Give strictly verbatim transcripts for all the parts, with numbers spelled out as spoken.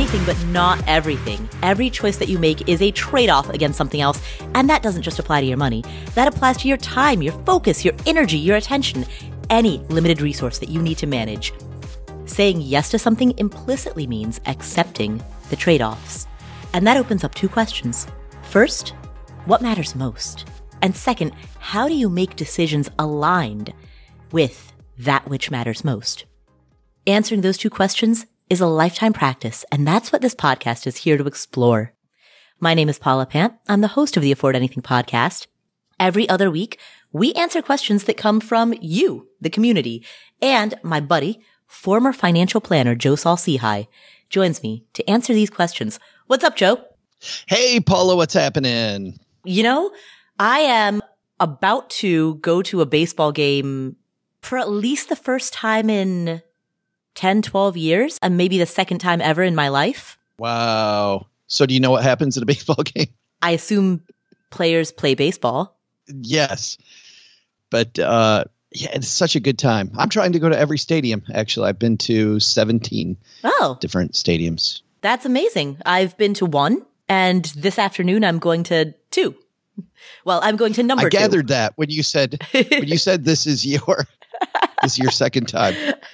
anything, but not everything. Every choice that you make is a trade-off against something else, and that doesn't just apply to your money. That applies to your time, your focus, your energy, your attention, any limited resource that you need to manage. Saying yes to something implicitly means accepting the trade-offs. And that opens up two questions. First, what matters most? And second, how do you make decisions aligned with that which matters most? Answering those two questions is a lifetime practice, and that's what this podcast is here to explore. My name is Paula Pant. I'm the host of the Afford Anything podcast. Every other week, we answer questions that come from you, the community, and my buddy, former financial planner Joe Saul-Sehy, joins me to answer these questions. What's up, Joe? Hey, Paula, what's happening? You know, I am about to go to a baseball game for at least the first time in ten, twelve years, and maybe the second time ever in my life. Wow. So do you know what happens at a baseball game? I assume players play baseball. Yes. But uh, yeah, it's such a good time. I'm trying to go to every stadium, actually. I've been to seventeen oh, different stadiums. That's amazing. I've been to one, and this afternoon I'm going to two. Well, I'm going to number I two. I gathered that when you said when you said this is your this is your second time.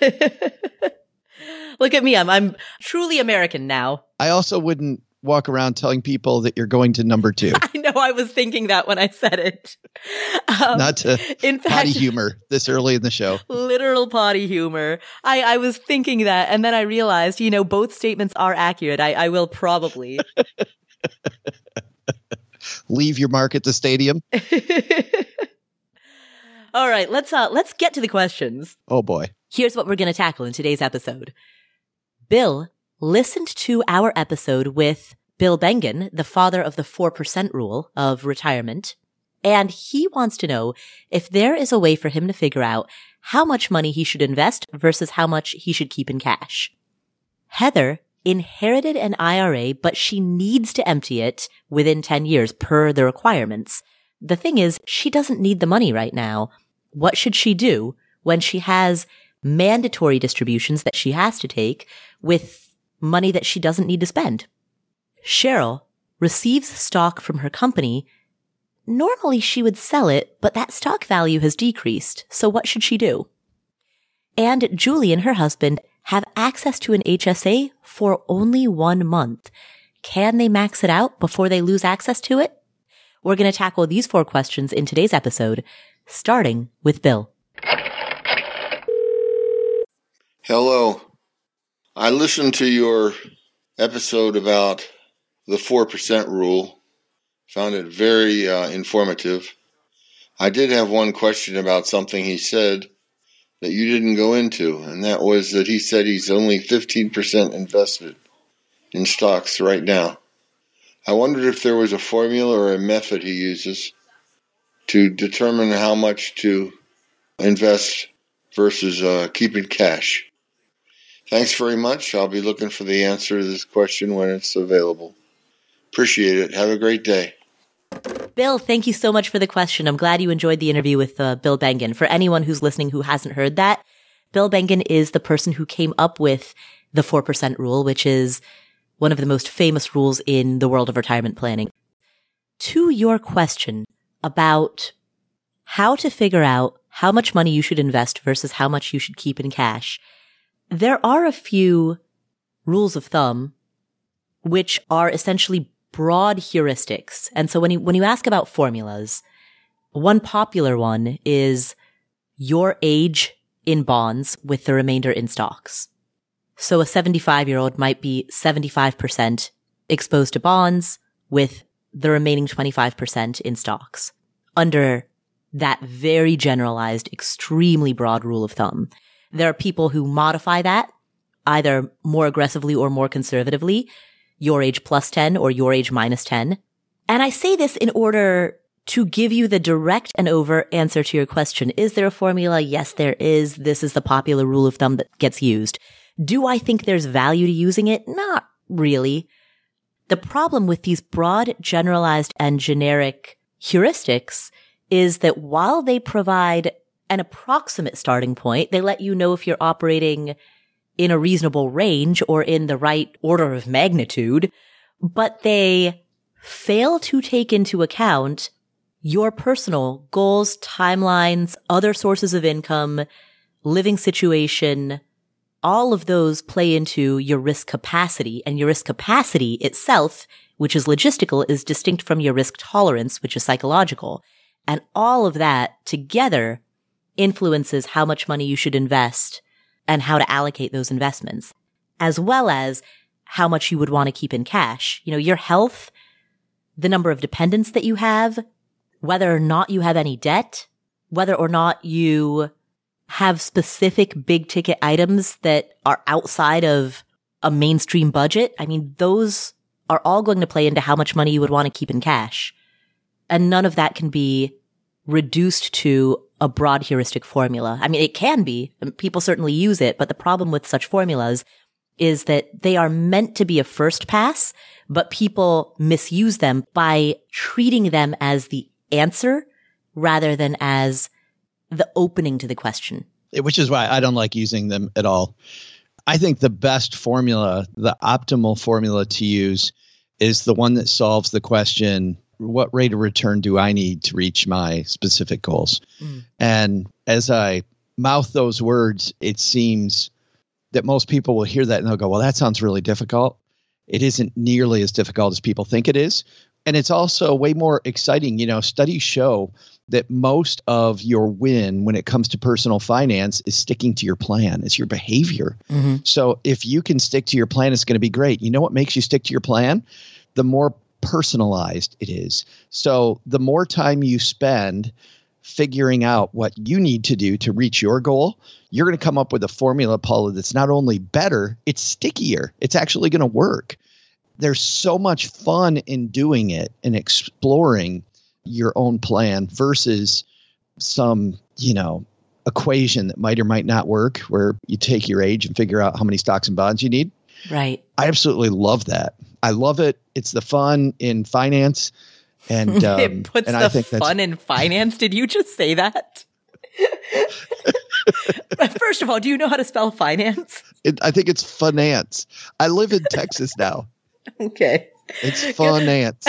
Look at me. I'm I'm truly American now. I also wouldn't walk around telling people that you're going to number two. I know. I was thinking that when I said it. Um, Not to in fact, potty humor this early in the show. Literal potty humor. I, I was thinking that, and then I realized, you know, both statements are accurate. I, I will probably leave your mark at the stadium. All right, let's uh let's get to the questions. Oh boy. Here's what we're going to tackle in today's episode. Bill listened to our episode with Bill Bengen, the father of the four percent rule of retirement, and he wants to know if there is a way for him to figure out how much money he should invest versus how much he should keep in cash. Heather inherited an I R A, but she needs to empty it within ten years per the requirements. The thing is, she doesn't need the money right now. What should she do when she has mandatory distributions that she has to take with money that she doesn't need to spend? Cheryl receives stock from her company. Normally she would sell it, but that stock value has decreased. So what should she do? And Julie and her husband have access to an H S A for only one month. Can they max it out before they lose access to it? We're going to tackle these four questions in today's episode, starting with Bill. Hello. I listened to your episode about the four percent rule. Found it very uh, informative. I did have one question about something he said that you didn't go into, and that was that he said he's only fifteen percent invested in stocks right now. I wondered if there was a formula or a method he uses to determine how much to invest versus uh, keeping cash. Thanks very much. I'll be looking for the answer to this question when it's available. Appreciate it. Have a great day. Bill, thank you so much for the question. I'm glad you enjoyed the interview with uh, Bill Bengen. For anyone who's listening who hasn't heard that, Bill Bengen is the person who came up with the four percent rule, which is one of the most famous rules in the world of retirement planning. To your question about how to figure out how much money you should invest versus how much you should keep in cash, there are a few rules of thumb which are essentially broad heuristics. And so when you, when you ask about formulas, one popular one is your age in bonds with the remainder in stocks. So a seventy-five-year-old might be seventy-five percent exposed to bonds with the remaining twenty-five percent in stocks under that very generalized, extremely broad rule of thumb. There are people who modify that either more aggressively or more conservatively, your age plus ten or your age minus ten. And I say this in order to give you the direct and overt answer to your question. Is there a formula? Yes, there is. This is the popular rule of thumb that gets used. Do I think there's value to using it? Not really. The problem with these broad, generalized, and generic heuristics is that while they provide an approximate starting point, they let you know if you're operating in a reasonable range or in the right order of magnitude, but they fail to take into account your personal goals, timelines, other sources of income, living situation. All of those play into your risk capacity, and your risk capacity itself, which is logistical, is distinct from your risk tolerance, which is psychological. And all of that together influences how much money you should invest and how to allocate those investments, as well as how much you would want to keep in cash. You know, your health, the number of dependents that you have, whether or not you have any debt, whether or not you have specific big ticket items that are outside of a mainstream budget. I mean, those are all going to play into how much money you would want to keep in cash. And none of that can be reduced to a broad heuristic formula. I mean, it can be. People certainly use it, but the problem with such formulas is that they are meant to be a first pass, but people misuse them by treating them as the answer rather than as the opening to the question. Which is why I don't like using them at all. I think the best formula, the optimal formula to use, is the one that solves the question, what rate of return do I need to reach my specific goals? Mm. And as I mouth those words, it seems that most people will hear that and they'll go, well, that sounds really difficult. It isn't nearly as difficult as people think it is. And it's also way more exciting. You know, studies show that most of your win when it comes to personal finance is sticking to your plan. It's your behavior. Mm-hmm. So if you can stick to your plan, it's going to be great. You know what makes you stick to your plan? The more personalized it is. So the more time you spend figuring out what you need to do to reach your goal, you're going to come up with a formula, Paula, that's not only better, it's stickier. It's actually going to work. There's so much fun in doing it and exploring your own plan versus some, you know, equation that might or might not work where you take your age and figure out how many stocks and bonds you need. Right. I absolutely love that. I love it. It's the fun in finance. And um, it puts and the I think fun in finance. Did you just say that? First of all, do you know how to spell finance? It, I think it's finance. I live in Texas now. Okay. It's finance.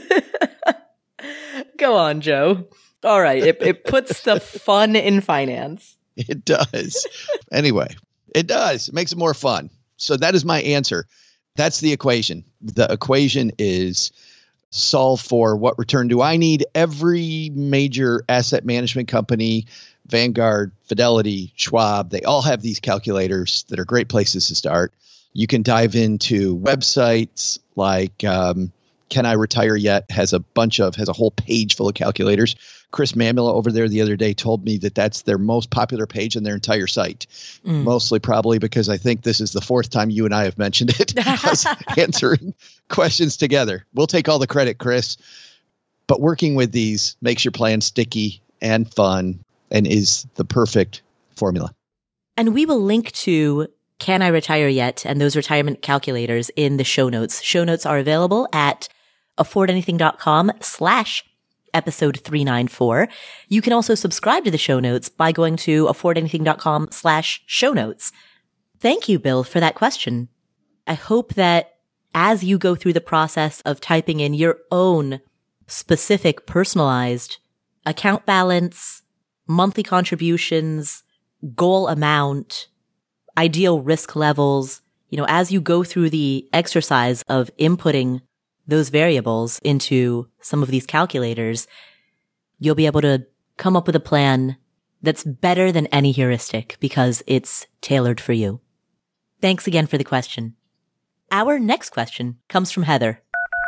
Go on, Joe. All right. It, it puts the fun in finance. It does. Anyway, it does. It makes it more fun. So that is my answer. That's the equation. The equation is solve for what return do I need? Every major asset management company, Vanguard, Fidelity, Schwab, they all have these calculators that are great places to start. You can dive into websites like um, Can I Retire Yet? Has a bunch of, has a whole page full of calculators. Chris Mamula over there the other day told me that that's their most popular page on their entire site. Mm. Mostly probably because I think this is the fourth time you and I have mentioned it, us answering questions together. We'll take all the credit, Chris. But working with these makes your plan sticky and fun and is the perfect formula. And we will link to Can I Retire Yet? And those retirement calculators in the show notes. Show notes are available at affordanything.com slash episode three ninety-four. You can also subscribe to the show notes by going to affordanything.com slash show notes. Thank you, Bill, for that question. I hope that as you go through the process of typing in your own specific personalized account balance, monthly contributions, goal amount, ideal risk levels, you know, as you go through the exercise of inputting those variables into some of these calculators, you'll be able to come up with a plan that's better than any heuristic because it's tailored for you. Thanks again for the question. Our next question comes from Heather.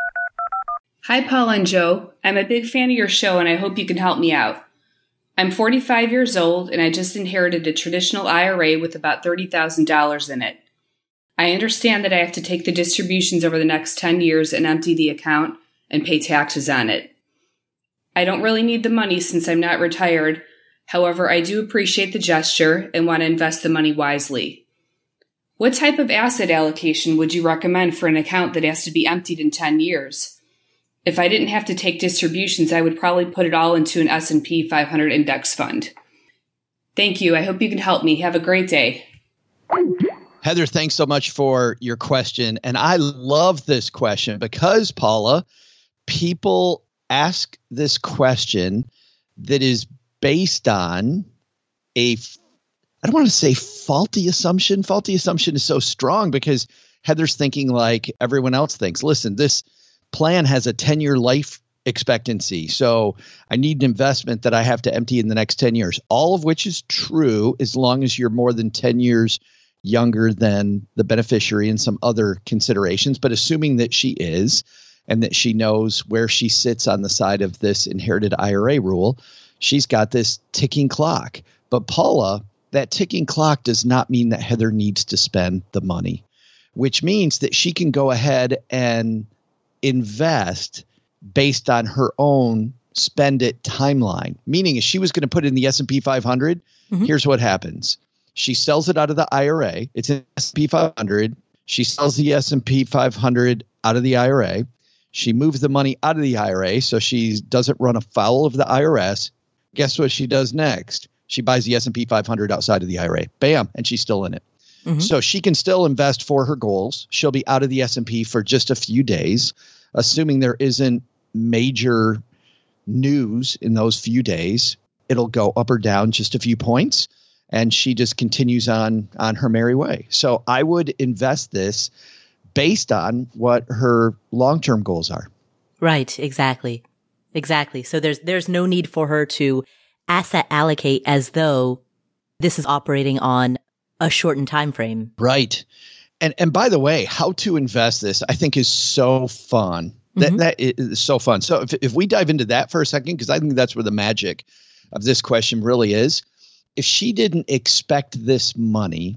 Hi, Paul and Joe. I'm a big fan of your show and I hope you can help me out. I'm forty-five years old and I just inherited a traditional I R A with about thirty thousand dollars in it. I understand that I have to take the distributions over the next ten years and empty the account and pay taxes on it. I don't really need the money since I'm not retired. However, I do appreciate the gesture and want to invest the money wisely. What type of asset allocation would you recommend for an account that has to be emptied in ten years? If I didn't have to take distributions, I would probably put it all into an S and P five hundred index fund. Thank you. I hope you can help me. Have a great day. Heather, thanks so much for your question. And I love this question because, Paula, people ask this question that is based on a, I don't want to say faulty assumption. Faulty assumption is so strong because Heather's thinking like everyone else thinks. Listen, this plan has a ten-year life expectancy. So I need an investment that I have to empty in the next ten years, all of which is true as long as you're more than ten years younger than the beneficiary and some other considerations. But assuming that she is, and that she knows where she sits on the side of this inherited I R A rule, she's got this ticking clock. But Paula, that ticking clock does not mean that Heather needs to spend the money, which means that she can go ahead and invest based on her own spend it timeline. Meaning if she was going to put in the S and P five hundred, mm-hmm. here's what happens. She sells it out of the I R A. It's in S and P five hundred. She sells the S and P five hundred out of the I R A. She moves the money out of the I R A so she doesn't run afoul of the I R S. Guess what she does next? She buys the S and P five hundred outside of the I R A. Bam, and she's still in it. Mm-hmm. So she can still invest for her goals. She'll be out of the S and P for just a few days, assuming there isn't major news in those few days. It'll go up or down just a few points. And she just continues on on her merry way. So I would invest this based on what her long-term goals are. Right, exactly. Exactly. So there's there's no need for her to asset allocate as though this is operating on a shortened time frame. Right. And and by the way, how to invest this, I think is so fun. That mm-hmm. that is so fun. So if if we dive into that for a second, because I think that's where the magic of this question really is. If she didn't expect this money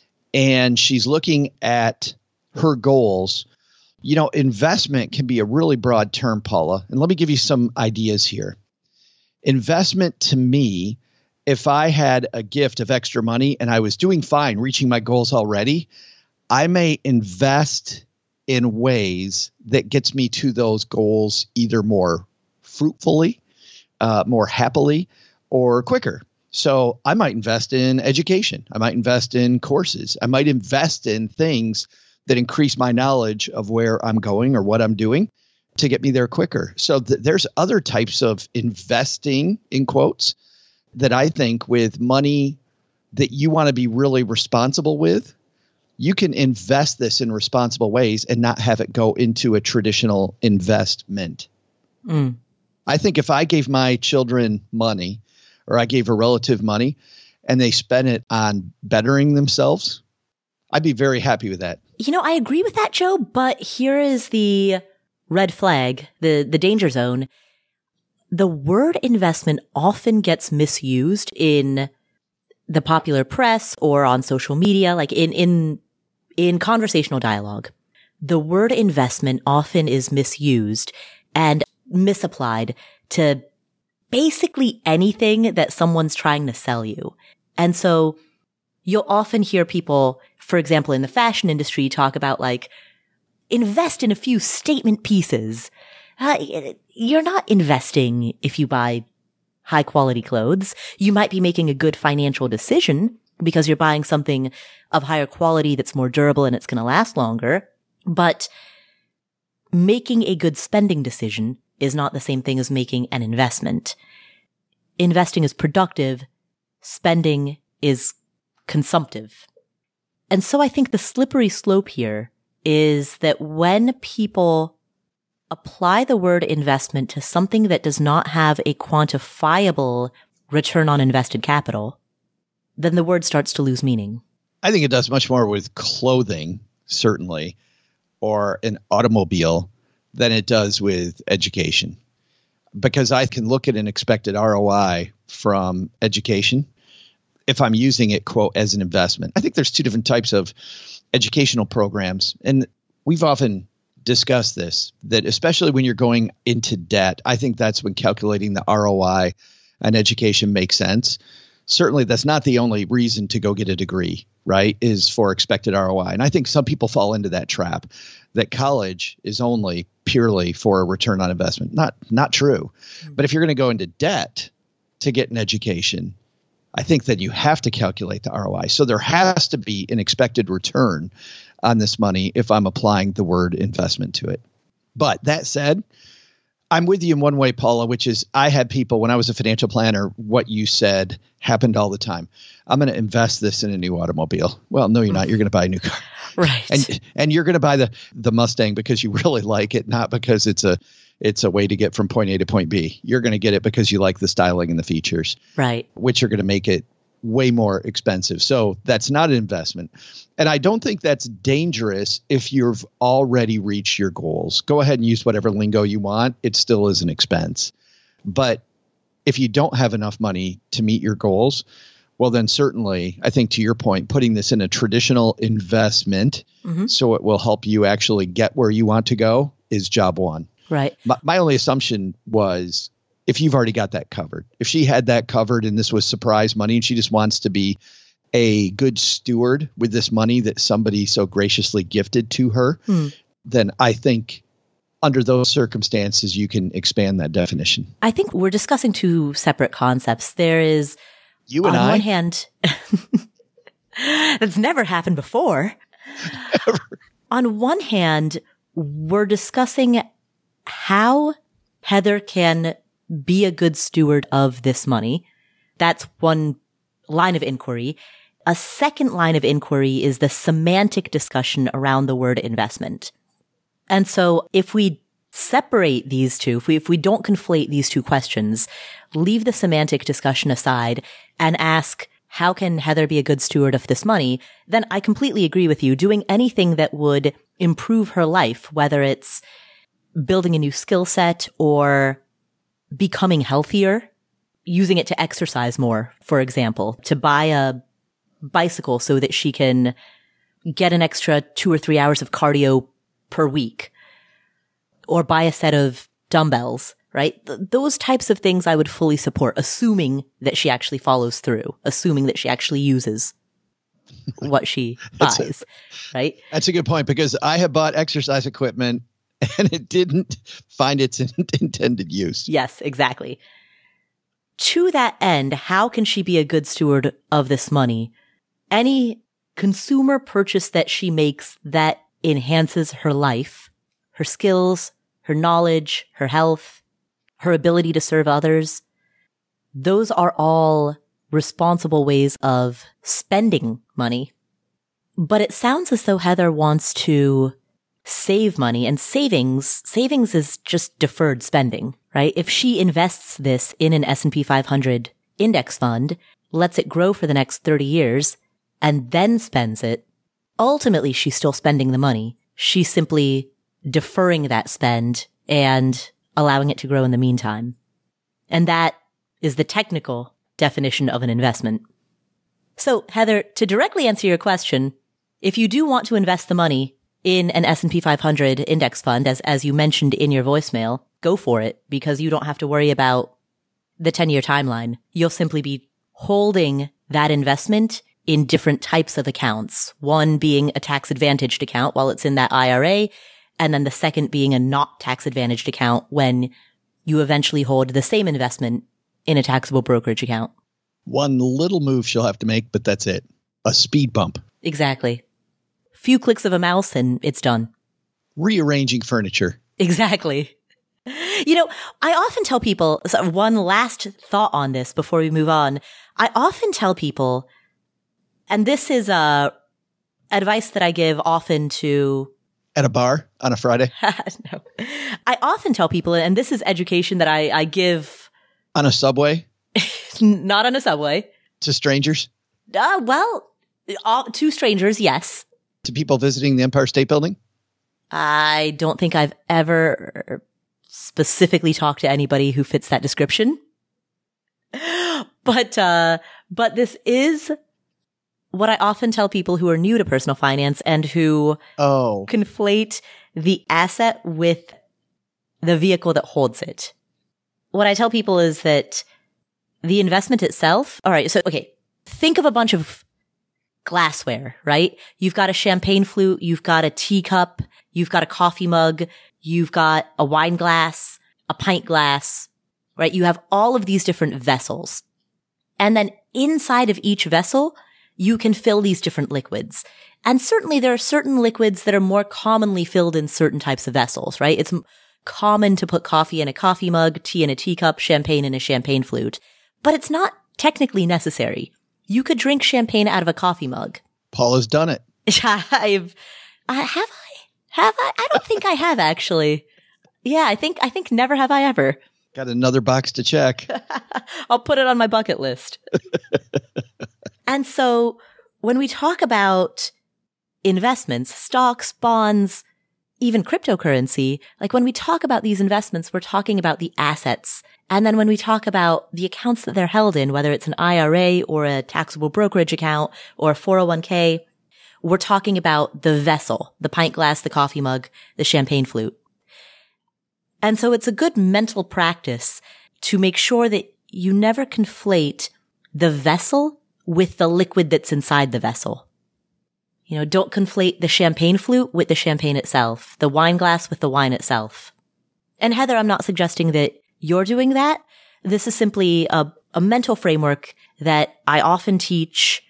and she's looking at her goals, you know, investment can be a really broad term, Paula. And let me give you some ideas here. Investment to me, if I had a gift of extra money and I was doing fine, reaching my goals already, I may invest in ways that gets me to those goals either more fruitfully, uh, more happily, or quicker. So I might invest in education. I might invest in courses. I might invest in things that increase my knowledge of where I'm going or what I'm doing to get me there quicker. So th- there's other types of investing, in quotes, that I think with money that you want to be really responsible with, you can invest this in responsible ways and not have it go into a traditional investment. Mm. I think if I gave my children money, or I gave a relative money and they spent it on bettering themselves, I'd be very happy with that. You know, I agree with that, Joe, but here is the red flag, the, the danger zone. The word investment often gets misused in the popular press or on social media, like in, in, in conversational dialogue. The word investment often is misused and misapplied to basically anything that someone's trying to sell you. And so you'll often hear people, for example, in the fashion industry talk about like, invest in a few statement pieces. Uh, you're not investing if you buy high quality clothes. You might be making a good financial decision because you're buying something of higher quality that's more durable and it's going to last longer. But making a good spending decision is not the same thing as making an investment. Investing is productive. Spending is consumptive. And so I think the slippery slope here is that when people apply the word investment to something that does not have a quantifiable return on invested capital, then the word starts to lose meaning. I think it does much more with clothing, certainly, or an automobile than it does with education. Because I can look at an expected R O I from education if I'm using it, quote, as an investment. I think there's two different types of educational programs. And we've often discussed this, that especially when you're going into debt, I think that's when calculating the R O I on education makes sense. Certainly, that's not the only reason to go get a degree, right, is for expected R O I. And I think some people fall into that trap, that college is only purely for a return on investment. Not not true. Mm-hmm. But if you're going to go into debt to get an education, I think that you have to calculate the R O I. So there has to be an expected return on this money if I'm applying the word investment to it. But that said, I'm with you in one way, Paula, which is I had people when I was a financial planner, what you said happened all the time. I'm going to invest this in a new automobile. Well, no, you're not. You're going to buy a new car. Right. And and you're going to buy the the Mustang because you really like it, not because it's a it's a way to get from point A to point B. You're going to get it because you like the styling and the features. Right. Which are going to make it way more expensive. So that's not an investment. And I don't think that's dangerous if you've already reached your goals. Go ahead and use whatever lingo you want. It still is an expense. But if you don't have enough money to meet your goals, well, then certainly, I think to your point, putting this in a traditional investment mm-hmm. so it will help you actually get where you want to go is job one. Right. My, my only assumption was if you've already got that covered, if she had that covered and this was surprise money and she just wants to be a good steward with this money that somebody so graciously gifted to her, mm. then I think under those circumstances, you can expand that definition. I think we're discussing two separate concepts. There is, you and on I, one hand, that's never happened before. Ever. On one hand, we're discussing how Heather can be a good steward of this money. That's one line of inquiry. A second line of inquiry is the semantic discussion around the word investment. And so if we separate these two, if we, if we don't conflate these two questions, leave the semantic discussion aside and ask, how can Heather be a good steward of this money? Then I completely agree with you. Doing anything that would improve her life, whether it's building a new skill set or becoming healthier, using it to exercise more, for example, to buy a bicycle so that she can get an extra two or three hours of cardio per week, or buy a set of dumbbells, right? Th- those types of things I would fully support, assuming that she actually follows through, assuming that she actually uses what she buys, right? That's a good point, because I have bought exercise equipment and it didn't find its intended use. Yes, exactly. To that end, how can she be a good steward of this money? Any consumer purchase that she makes that enhances her life, her skills, her knowledge, her health, her ability to serve others, those are all responsible ways of spending money. But it sounds as though Heather wants to save money, and savings, savings is just deferred spending, right? If she invests this in an S and P five hundred index fund, lets it grow for the next thirty years, and then spends it, ultimately she's still spending the money. She's simply deferring that spend and allowing it to grow in the meantime. And that is the technical definition of an investment. So, Heather, to directly answer your question, if you do want to invest the money in an S and P five hundred index fund, as, as you mentioned in your voicemail, go for it, because you don't have to worry about the ten-year timeline. You'll simply be holding that investment in different types of accounts, one being a tax-advantaged account while it's in that I R A, and then the second being a not tax-advantaged account when you eventually hold the same investment in a taxable brokerage account. One little move she'll have to make, but that's it. A speed bump. Exactly. Few clicks of a mouse and it's done. Rearranging furniture. Exactly. You know, I often tell people, so one last thought on this before we move on. I often tell people, and this is uh, advice that I give often to... At a bar on a Friday? No. I often tell people, and this is education that I, I give... On a subway? Not on a subway. To strangers? Uh, well, all, to strangers, yes. To people visiting the Empire State Building? I don't think I've ever specifically talked to anybody who fits that description. But, uh, but this is what I often tell people who are new to personal finance and who oh. conflate the asset with the vehicle that holds it. What I tell people is that the investment itself, all right, so, okay, think of a bunch of glassware, right? You've got a champagne flute, you've got a teacup, you've got a coffee mug, you've got a wine glass, a pint glass, right? You have all of these different vessels. And then inside of each vessel, you can fill these different liquids. And certainly there are certain liquids that are more commonly filled in certain types of vessels, right? It's common to put coffee in a coffee mug, tea in a teacup, champagne in a champagne flute, but it's not technically necessary. You could drink champagne out of a coffee mug. Paula's done it. I've, I, have I? Have I? I don't think I have actually. Yeah, I think, I think never have I ever. Got another box to check. I'll put it on my bucket list. And so when we talk about investments, stocks, bonds, even cryptocurrency, like when we talk about these investments, we're talking about the assets. And then when we talk about the accounts that they're held in, whether it's an I R A or a taxable brokerage account or a four oh one k, we're talking about the vessel, the pint glass, the coffee mug, the champagne flute. And so it's a good mental practice to make sure that you never conflate the vessel with the liquid that's inside the vessel. You know, don't conflate the champagne flute with the champagne itself, the wine glass with the wine itself. And Heather, I'm not suggesting that you're doing that. This is simply a, a mental framework that I often teach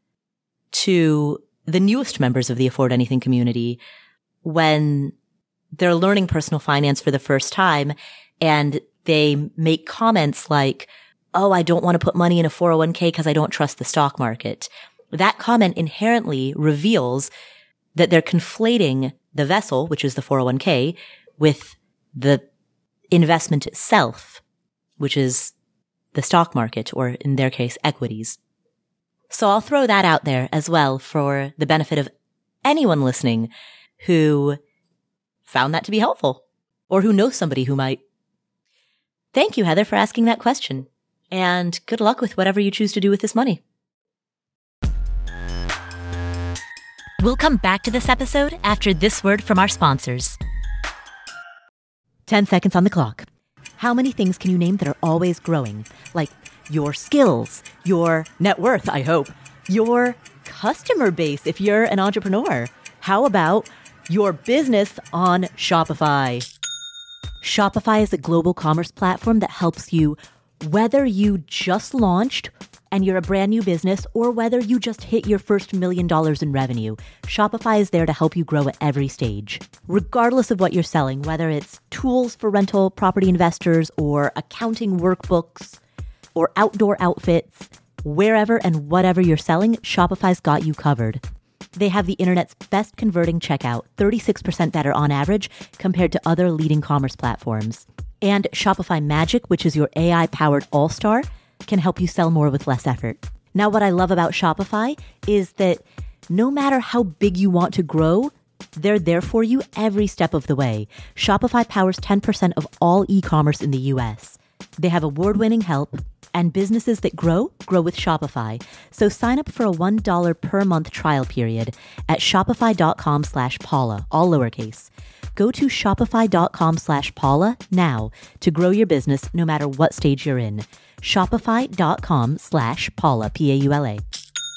to the newest members of the Afford Anything community when they're learning personal finance for the first time and they make comments like, oh, I don't want to put money in a four oh one k because I don't trust the stock market. That comment inherently reveals that they're conflating the vessel, which is the four oh one k, with the investment itself, which is the stock market, or in their case, equities. So I'll throw that out there as well for the benefit of anyone listening who found that to be helpful or who knows somebody who might. Thank you, Heather, for asking that question. And good luck with whatever you choose to do with this money. We'll come back to this episode after this word from our sponsors. ten seconds on the clock. How many things can you name that are always growing? Like your skills, your net worth, I hope, your customer base if you're an entrepreneur. How about your business on Shopify? Shopify is a global commerce platform that helps you, whether you just launched and you're a brand new business or whether you just hit your first million dollars in revenue. Shopify is there to help you grow at every stage. Regardless of what you're selling, whether it's tools for rental property investors or accounting workbooks or outdoor outfits, wherever and whatever you're selling, Shopify's got you covered. They have the internet's best converting checkout, thirty-six percent better on average compared to other leading commerce platforms. And Shopify Magic, which is your A I-powered all-star, can help you sell more with less effort. Now, what I love about Shopify is that no matter how big you want to grow, they're there for you every step of the way. Shopify powers ten percent of all e-commerce in the U S. They have award-winning help, and businesses that grow, grow with Shopify. So sign up for a one dollar per month trial period at shopify.com slash Paula, all lowercase. Go to shopify.com slash Paula now to grow your business no matter what stage you're in. Shopify.com slash Paula, P A U L A.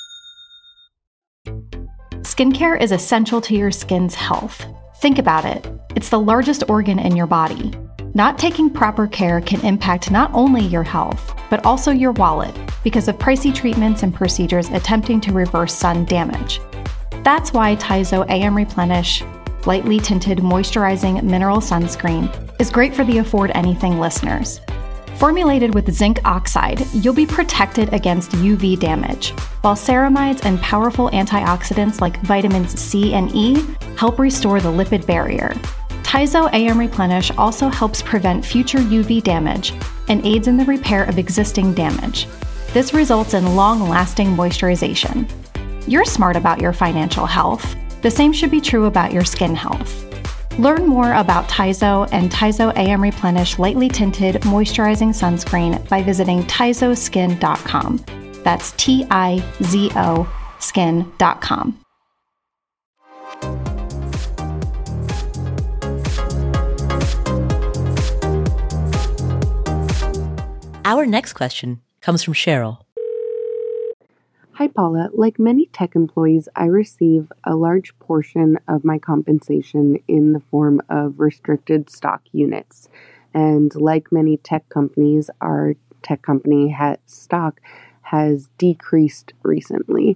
Skincare is essential to your skin's health. Think about it. It's the largest organ in your body. Not taking proper care can impact not only your health, but also your wallet because of pricey treatments and procedures attempting to reverse sun damage. That's why Taizo A M Replenish Lightly Tinted Moisturizing Mineral Sunscreen is great for the Afford Anything listeners. Formulated with zinc oxide, you'll be protected against U V damage, while ceramides and powerful antioxidants like vitamins C and E help restore the lipid barrier. Taizo A M Replenish also helps prevent future U V damage and aids in the repair of existing damage. This results in long-lasting moisturization. You're smart about your financial health. The same should be true about your skin health. Learn more about Taizo and Taizo A M Replenish Lightly Tinted Moisturizing Sunscreen by visiting taizo skin dot com. That's T I Z O skin dot com. Our next question comes from Cheryl. Hi, Paula. Like many tech employees, I receive a large portion of my compensation in the form of restricted stock units. And like many tech companies, our tech company has stock has decreased recently.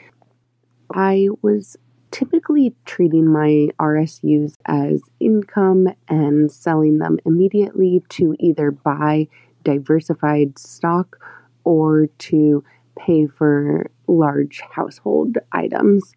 I was typically treating my R S Us as income and selling them immediately to either buy diversified stock or to pay for large household items.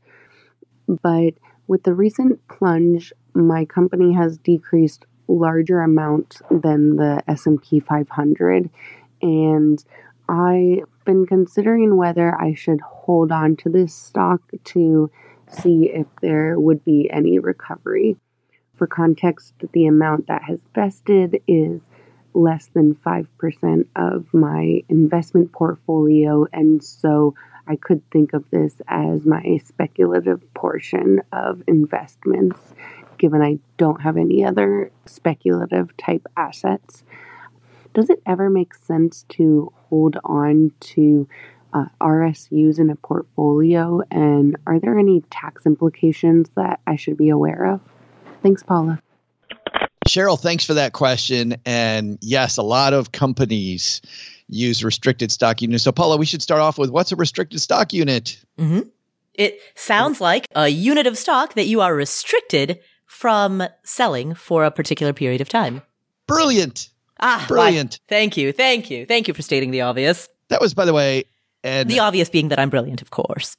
But with the recent plunge, my company has decreased larger amounts than the S and P five hundred, and I've been considering whether I should hold on to this stock to see if there would be any recovery. For context, the amount that has vested is less than five percent of my investment portfolio, and so I could think of this as my speculative portion of investments, given I don't have any other speculative type assets. Does it ever make sense to hold on to uh, R S Us in a portfolio, and are there any tax implications that I should be aware of? Thanks, Paula. Cheryl, thanks for that question. And yes, a lot of companies use restricted stock units. So Paula, we should start off with, what's a restricted stock unit? Mm-hmm. It sounds like a unit of stock that you are restricted from selling for a particular period of time. Brilliant. Ah, Brilliant. Why, thank you. Thank you. Thank you for stating the obvious. That was, by the way, and the obvious being that I'm brilliant, of course.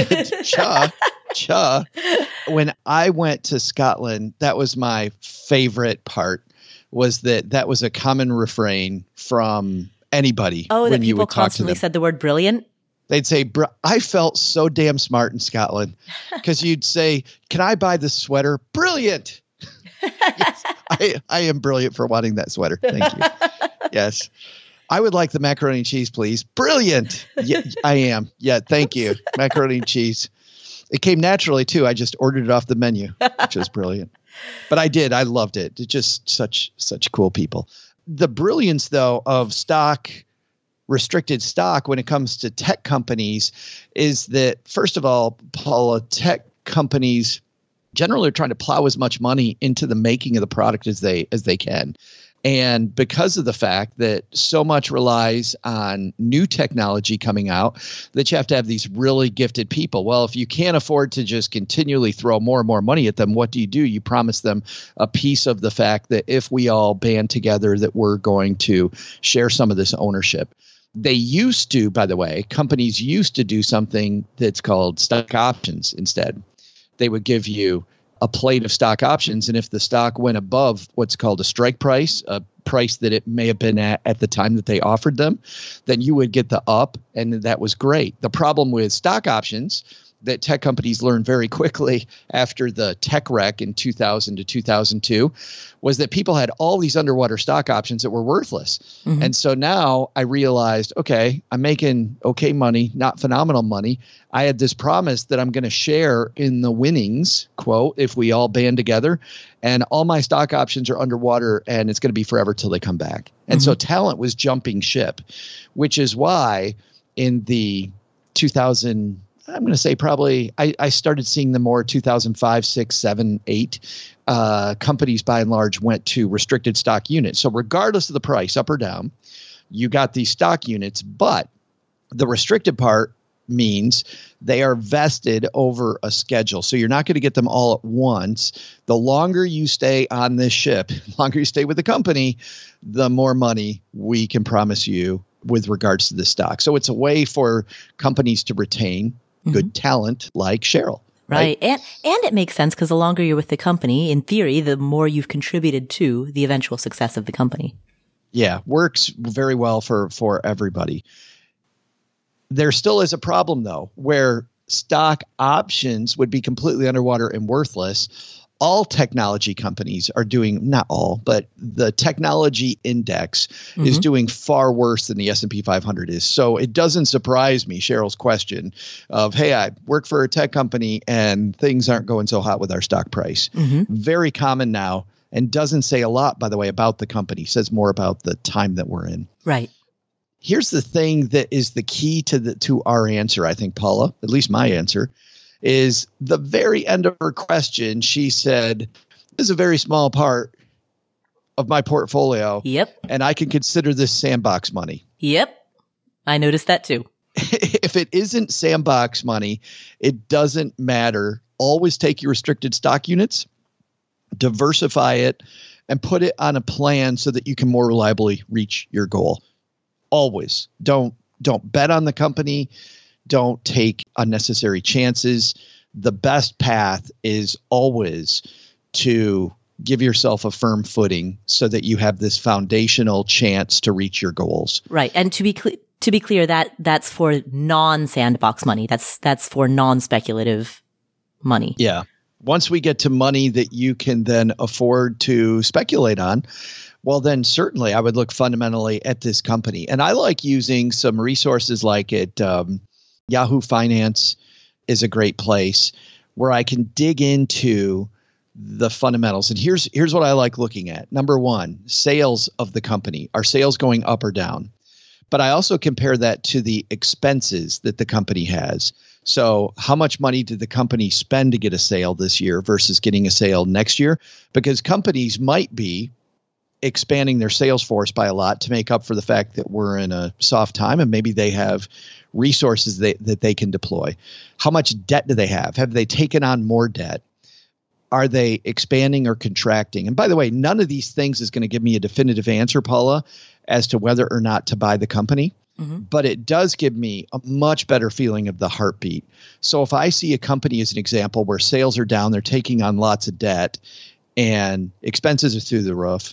cha, cha. When I went to Scotland, that was my favorite part, was that that was a common refrain from anybody. Oh, when that you people would talk to constantly them. said the word brilliant? They'd say, Br- I felt so damn smart in Scotland, because you'd say, can I buy this sweater? Brilliant. Yes, I, I am brilliant for wanting that sweater. Thank you. Yes. I would like the macaroni and cheese, please. Brilliant. Yeah, I am. Yeah, thank you. Macaroni and cheese. It came naturally, too. I just ordered it off the menu, which was brilliant. But I did. I loved it. It's just such, such cool people. The brilliance, though, of stock, restricted stock when it comes to tech companies is that, first of all, Paula, tech companies generally are trying to plow as much money into the making of the product as they as they can. And because of the fact that so much relies on new technology coming out, that you have to have these really gifted people. Well, if you can't afford to just continually throw more and more money at them, what do you do? You promise them a piece of the fact that if we all band together, that we're going to share some of this ownership. They used to, by the way, companies used to do something that's called stock options instead. They would give you a plate of stock options, and if the stock went above what's called a strike price, a price that it may have been at at the time that they offered them, then you would get the up, and that was great. The problem with stock options that tech companies learned very quickly after the tech wreck in two thousand to two thousand two was that people had all these underwater stock options that were worthless. Mm-hmm. And so now I realized, okay, I'm making okay money, not phenomenal money. I had this promise that I'm going to share in the winnings, quote, if we all band together, and all my stock options are underwater and it's going to be forever till they come back. And mm-hmm. so talent was jumping ship, which is why in the two thousand I'm going to say probably I, I started seeing them more two thousand five, six, seven, eight. Uh, companies by and large went to restricted stock units. So regardless of the price, up or down, you got these stock units. But the restricted part means they are vested over a schedule. So you're not going to get them all at once. The longer you stay on this ship, the longer you stay with the company, the more money we can promise you with regards to the stock. So it's a way for companies to retain good talent like Cheryl. Right. right. And and it makes sense because the longer you're with the company, in theory, the more you've contributed to the eventual success of the company. Yeah, works very well for, for everybody. There still is a problem, though, where stock options would be completely underwater and worthless. All technology companies are doing, not all, but the technology index mm-hmm. is doing far worse than the S and P five hundred is. So it doesn't surprise me, Cheryl's question of, hey, I work for a tech company and things aren't going so hot with our stock price. Mm-hmm. Very common now, and doesn't say a lot, by the way, about the company. Says more about the time that we're in. Right. Here's the thing that is the key to the to our answer, I think, Paula, at least my answer, is the very end of her question. She said, this is a very small part of my portfolio. Yep. And I can consider this sandbox money. Yep. I noticed that too. if it isn't sandbox money, it doesn't matter. Always take your restricted stock units, diversify it, and put it on a plan so that you can more reliably reach your goal. Always. Don't don't bet on the company. Don't take unnecessary chances. The best path is always to give yourself a firm footing so that you have this foundational chance to reach your goals. Right. And to be clear, to be clear, that that's for non-sandbox money. That's that's for non-speculative money. Yeah. Once we get to money that you can then afford to speculate on, well, then certainly I would look fundamentally at this company. And I like using some resources like it. Um, Yahoo Finance is a great place where I can dig into the fundamentals. And here's here's what I like looking at. Number one, sales of the company. Are sales going up or down? But I also compare that to the expenses that the company has. So how much money did the company spend to get a sale this year versus getting a sale next year? Because companies might be expanding their sales force by a lot to make up for the fact that we're in a soft time, and maybe they have resources that, that they can deploy. How much debt do they have? Have they taken on more debt? Are they expanding or contracting? And by the way, none of these things is going to give me a definitive answer, Paula, as to whether or not to buy the company. Mm-hmm. But it does give me a much better feeling of the heartbeat. So if I see a company as an example where sales are down, they're taking on lots of debt, and expenses are through the roof,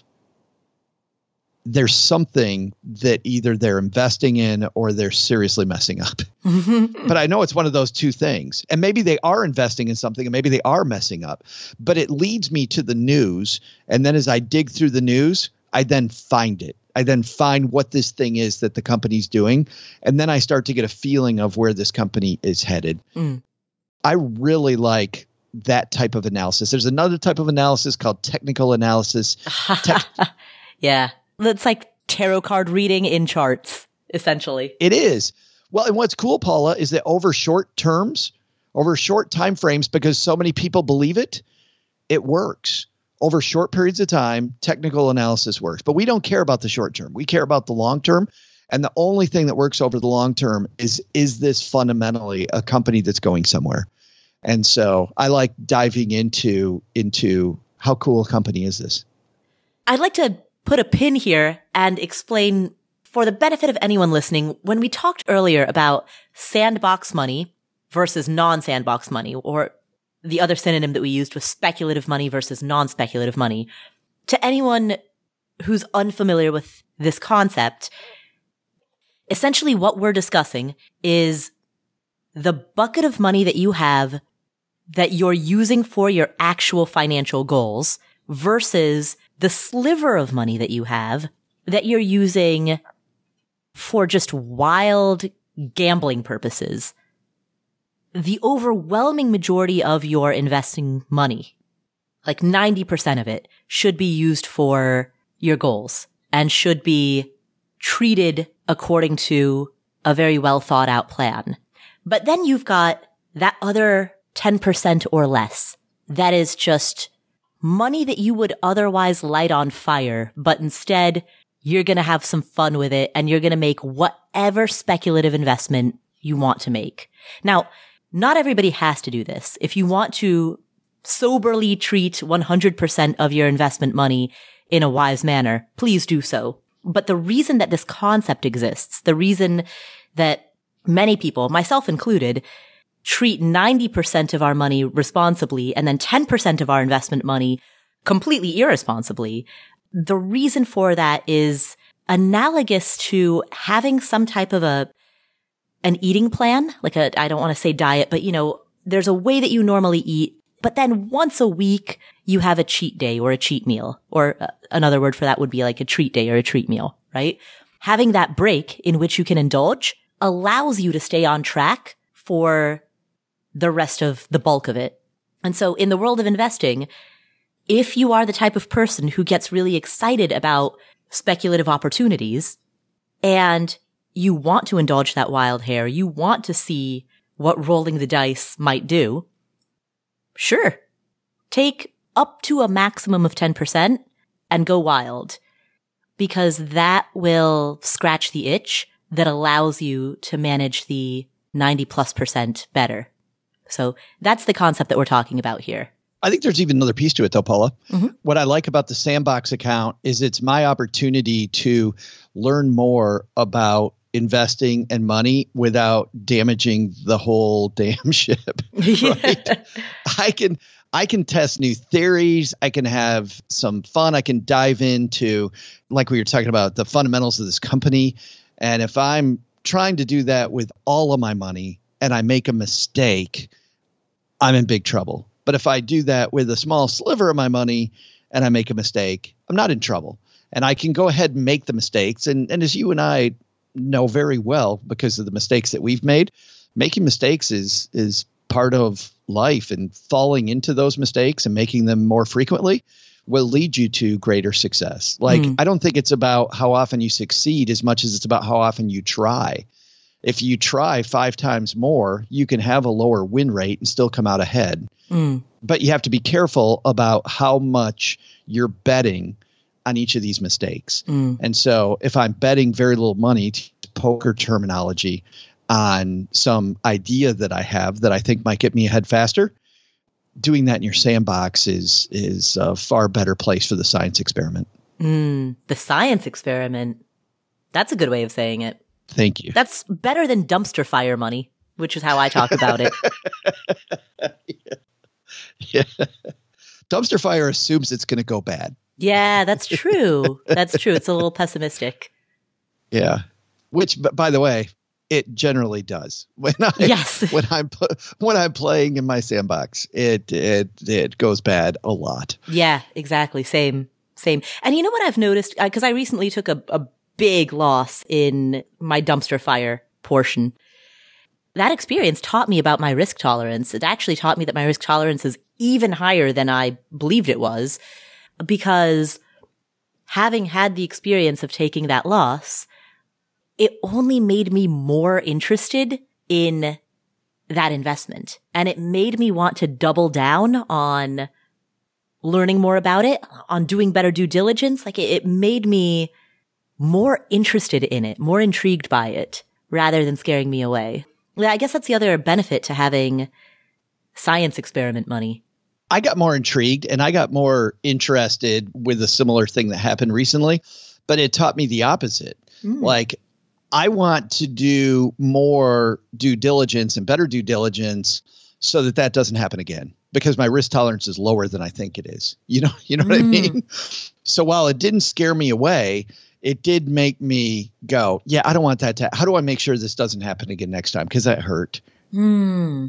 there's something that either they're investing in or they're seriously messing up. But I know it's one of those two things. And maybe they are investing in something and maybe they are messing up. But it leads me to the news. And then as I dig through the news, I then find it. I then find what this thing is that the company's doing. And then I start to get a feeling of where this company is headed. Mm. I really like that type of analysis. There's another type of analysis called technical analysis. Te- yeah. That's like tarot card reading in charts, essentially. It is. Well, and what's cool, Paula, is that over short terms, over short time frames, because so many people believe it, it works. Over short periods of time, technical analysis works. But we don't care about the short term. We care about the long term. And the only thing that works over the long term is, is this fundamentally a company that's going somewhere? And so I like diving into, into how cool a company is this. I'd like to put a pin here and explain, for the benefit of anyone listening, when we talked earlier about sandbox money versus non-sandbox money, or the other synonym that we used was speculative money versus non-speculative money. To anyone who's unfamiliar with this concept, essentially what we're discussing is the bucket of money that you have that you're using for your actual financial goals versus the sliver of money that you have that you're using for just wild gambling purposes. The overwhelming majority of your investing money, like ninety percent of it, should be used for your goals and should be treated according to a very well thought out plan. But then you've got that other ten percent or less that is just money that you would otherwise light on fire, but instead you're going to have some fun with it and you're going to make whatever speculative investment you want to make. Now, not everybody has to do this. If you want to soberly treat one hundred percent of your investment money in a wise manner, please do so. But the reason that this concept exists, the reason that many people, myself included, treat ninety percent of our money responsibly and then ten percent of our investment money completely irresponsibly, the reason for that is analogous to having some type of a an eating plan, like a, I don't want to say diet, but you know, there's a way that you normally eat, but then once a week you have a cheat day or a cheat meal, or uh, another word for that would be like a treat day or a treat meal, right? Having that break in which you can indulge allows you to stay on track for the rest of the bulk of it. And so in the world of investing, if you are the type of person who gets really excited about speculative opportunities and you want to indulge that wild hair, you want to see what rolling the dice might do, sure, take up to a maximum of ten percent and go wild, because that will scratch the itch that allows you to manage the ninety plus percent better. So that's the concept that we're talking about here. I think there's even another piece to it though, Paula. Mm-hmm. What I like about the Sandbox account is it's my opportunity to learn more about investing and money without damaging the whole damn ship. Right? I can I can test new theories. I can have some fun. I can dive into, like we were talking about, the fundamentals of this company. And if I'm trying to do that with all of my money and I make a mistake, I'm in big trouble. But if I do that with a small sliver of my money and I make a mistake, I'm not in trouble. And I can go ahead and make the mistakes. And, and as you and I know very well, because of the mistakes that we've made, making mistakes is is part of life, and falling into those mistakes and making them more frequently will lead you to greater success. Like, mm. I don't think it's about how often you succeed as much as it's about how often you try. If you try five times more, you can have a lower win rate and still come out ahead. Mm. But you have to be careful about how much you're betting on each of these mistakes. Mm. And so if I'm betting very little money, to poker terminology, on some idea that I have that I think might get me ahead faster, doing that in your sandbox is is a far better place for the science experiment. Mm, the science experiment. That's a good way of saying it. Thank you. That's better than dumpster fire money, which is how I talk about it. yeah. yeah. Dumpster fire assumes it's going to go bad. Yeah, that's true. That's true. It's a little pessimistic. Yeah. Which, by the way, it generally does. When I yes. when I'm when I'm playing in my sandbox, it it it goes bad a lot. Yeah, exactly. Same, same. And you know what I've noticed? Because I recently took a, a big loss in my dumpster fire portion. That experience taught me about my risk tolerance. It actually taught me that my risk tolerance is even higher than I believed it was, because having had the experience of taking that loss, it only made me more interested in that investment. And it made me want to double down on learning more about it, on doing better due diligence. Like it, it made me more interested in it, more intrigued by it, rather than scaring me away. Yeah, I guess that's the other benefit to having science experiment money. I got more intrigued and I got more interested with a similar thing that happened recently, but it taught me the opposite. Mm. Like, I want to do more due diligence and better due diligence so that that doesn't happen again, because my risk tolerance is lower than I think it is. You know, you know mm. what I mean? So while it didn't scare me away, it did make me go, yeah, I don't want that to, how do I make sure this doesn't happen again next time? Because that hurt. Hmm.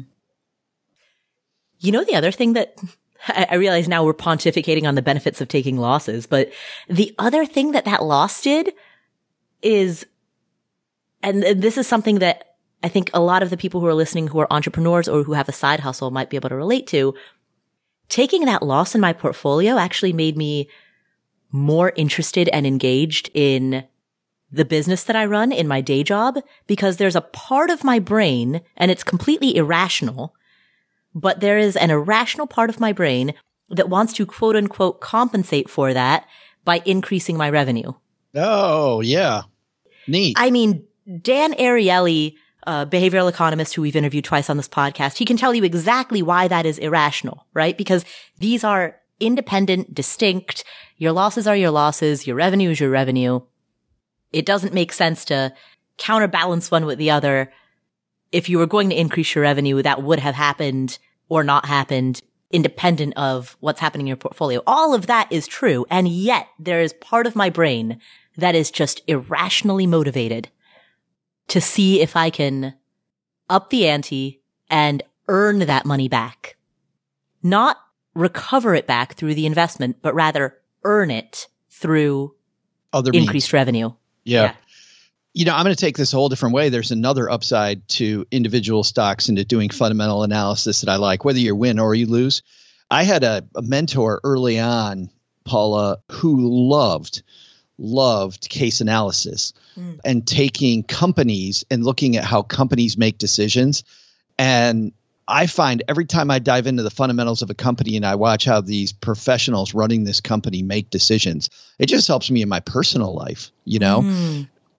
You know, the other thing that I, I realize now we're pontificating on the benefits of taking losses, but the other thing that that loss did is, and this is something that I think a lot of the people who are listening who are entrepreneurs or who have a side hustle might be able to relate to, taking that loss in my portfolio actually made me more interested and engaged in the business that I run in my day job, because there's a part of my brain, and it's completely irrational, but there is an irrational part of my brain that wants to quote unquote compensate for that by increasing my revenue. Oh, yeah. Neat. I mean, Dan Ariely, a behavioral economist who we've interviewed twice on this podcast, he can tell you exactly why that is irrational, right? Because these are independent, distinct. Your losses are your losses. Your revenue is your revenue. It doesn't make sense to counterbalance one with the other. If you were going to increase your revenue, that would have happened or not happened independent of what's happening in your portfolio. All of that is true. And yet there is part of my brain that is just irrationally motivated to see if I can up the ante and earn that money back. Not recover it back through the investment, but rather earn it through other increased means. revenue. Yeah. yeah. You know, I'm going to take this a whole different way. There's another upside to individual stocks and to doing fundamental analysis that I like, whether you win or you lose. I had a, a mentor early on, Paula, who loved, loved case analysis mm. and taking companies and looking at how companies make decisions. And I find every time I dive into the fundamentals of a company and I watch how these professionals running this company make decisions, it just helps me in my personal life, you know? Mm.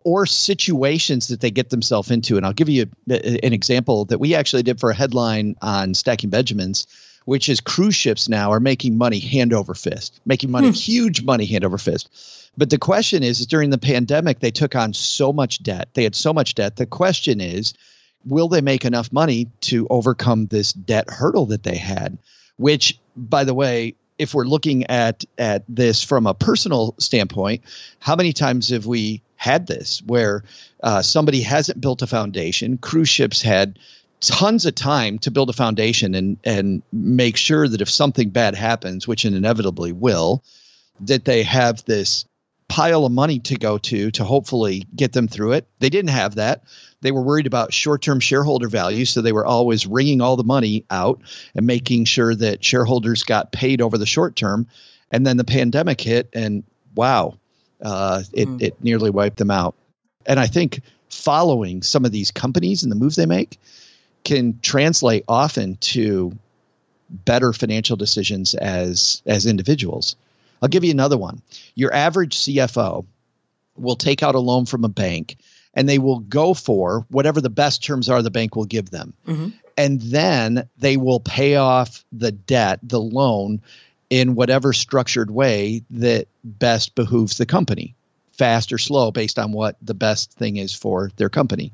or situations that they get themselves into. And I'll give you a, an example that we actually did for a headline on Stacking Benjamins, which is cruise ships now are making money hand over fist, making money, huge money hand over fist. But the question is, is during the pandemic, they took on so much debt. They had so much debt. The question is, will they make enough money to overcome this debt hurdle that they had? Which, by the way, if we're looking at at this from a personal standpoint, how many times have we had this where uh, somebody hasn't built a foundation? Cruise ships had tons of time to build a foundation and and make sure that if something bad happens, which it inevitably will, that they have this pile of money to go to to hopefully get them through it. They didn't have that. They were worried about short-term shareholder value, so they were always wringing all the money out and making sure that shareholders got paid over the short term. And then the pandemic hit, and wow, uh, it, mm. it nearly wiped them out. And I think following some of these companies and the moves they make can translate often to better financial decisions as as individuals. I'll give you another one. Your average C F O will take out a loan from a bank, and they will go for whatever the best terms are the bank will give them. Mm-hmm. And then they will pay off the debt, the loan, in whatever structured way that best behooves the company, fast or slow, based on what the best thing is for their company.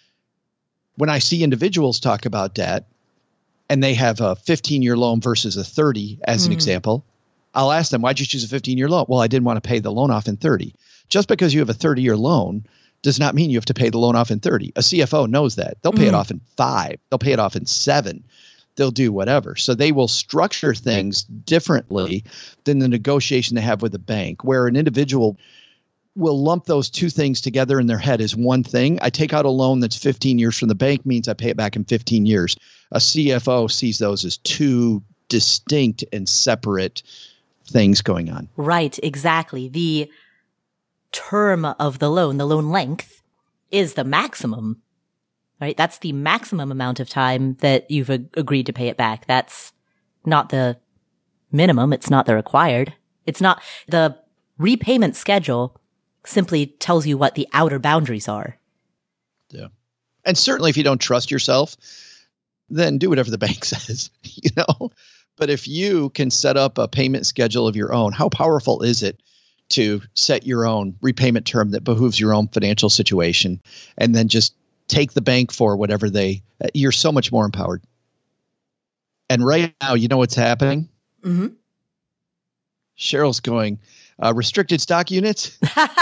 When I see individuals talk about debt and they have a fifteen-year loan versus a thirty, as mm-hmm. an example, I'll ask them, why'd you choose a fifteen-year loan? Well, I didn't want to pay the loan off in thirty. Just because you have a thirty-year loan does not mean you have to pay the loan off in thirty. A C F O knows that. They'll pay mm-hmm. it off in five. They'll pay it off in seven. They'll do whatever. So they will structure things differently than the negotiation they have with the bank, where an individual will lump those two things together in their head as one thing. I take out a loan that's fifteen years from the bank means I pay it back in fifteen years. A C F O sees those as two distinct and separate things going on. Right, exactly. The term of the loan, the loan length, is the maximum, right? That's the maximum amount of time that you've ag- agreed to pay it back. That's not the minimum. It's not the required. It's not the repayment schedule simply tells you what the outer boundaries are. Yeah. And certainly if you don't trust yourself, then do whatever the bank says, you know? But if you can set up a payment schedule of your own, how powerful is it to set your own repayment term that behooves your own financial situation and then just take the bank for whatever they, you're so much more empowered. And right now, you know what's happening? Mm-hmm. Cheryl's going, uh, restricted stock units?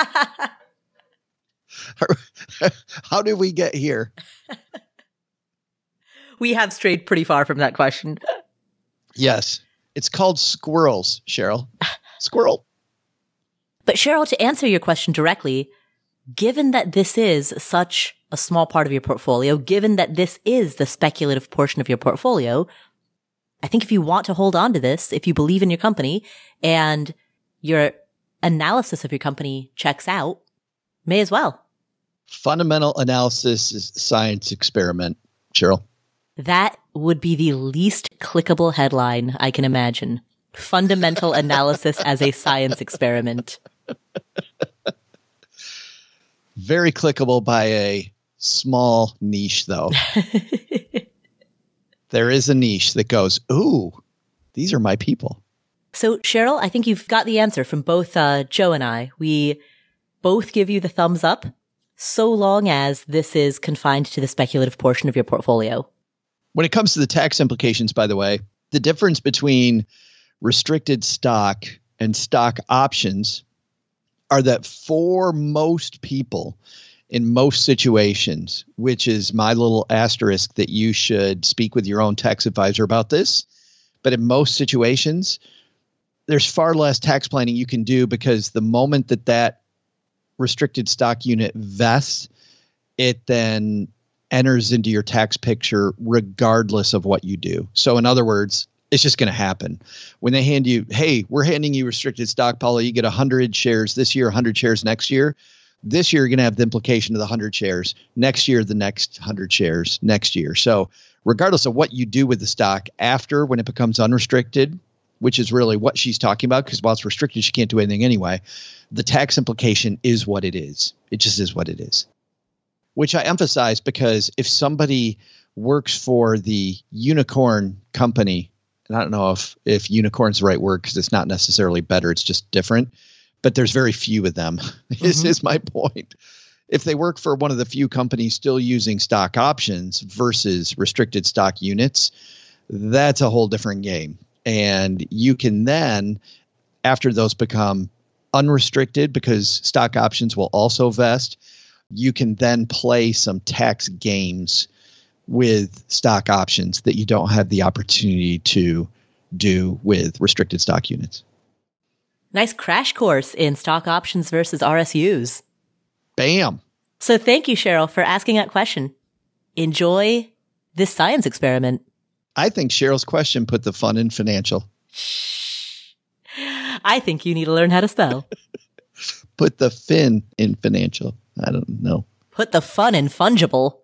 How did we get here? We have strayed pretty far from that question. Yes. It's called squirrels, Cheryl. Squirrel. But Cheryl, to answer your question directly, given that this is such a small part of your portfolio, given that this is the speculative portion of your portfolio, I think if you want to hold on to this, if you believe in your company and your analysis of your company checks out, may as well. Fundamental analysis is science experiment, Cheryl. That would be the least clickable headline I can imagine. Fundamental analysis as a science experiment. Very clickable by a small niche, though. There is a niche that goes, ooh, these are my people. So, Cheryl, I think you've got the answer from both uh, Joe and I. We both give you the thumbs up, so long as this is confined to the speculative portion of your portfolio. When it comes to the tax implications, by the way, the difference between restricted stock and stock options are that for most people in most situations, which is my little asterisk that you should speak with your own tax advisor about this, but in most situations, there's far less tax planning you can do because the moment that that restricted stock unit vests, it then enters into your tax picture regardless of what you do. So in other words, it's just going to happen. When they hand you, hey, we're handing you restricted stock, Paula, you get one hundred shares this year, one hundred shares next year. This year, you're going to have the implication of the one hundred shares. Next year, the next one hundred shares next year. So regardless of what you do with the stock after when it becomes unrestricted, which is really what she's talking about, because while it's restricted, she can't do anything anyway. The tax implication is what it is. It just is what it is, which I emphasize because if somebody works for the unicorn company, and I don't know if, if unicorn's the right word because it's not necessarily better, it's just different, but there's very few of them, mm-hmm. is, is my point. If they work for one of the few companies still using stock options versus restricted stock units, that's a whole different game. And you can then, after those become unrestricted, because stock options will also vest, you can then play some tax games with stock options that you don't have the opportunity to do with restricted stock units. Nice crash course in stock options versus R S Us. Bam. So thank you, Cheryl, for asking that question. Enjoy this science experiment. I think Cheryl's question put the fun in financial. I think you need to learn how to spell. Put the fin in financial. I don't know. Put the fun in fungible.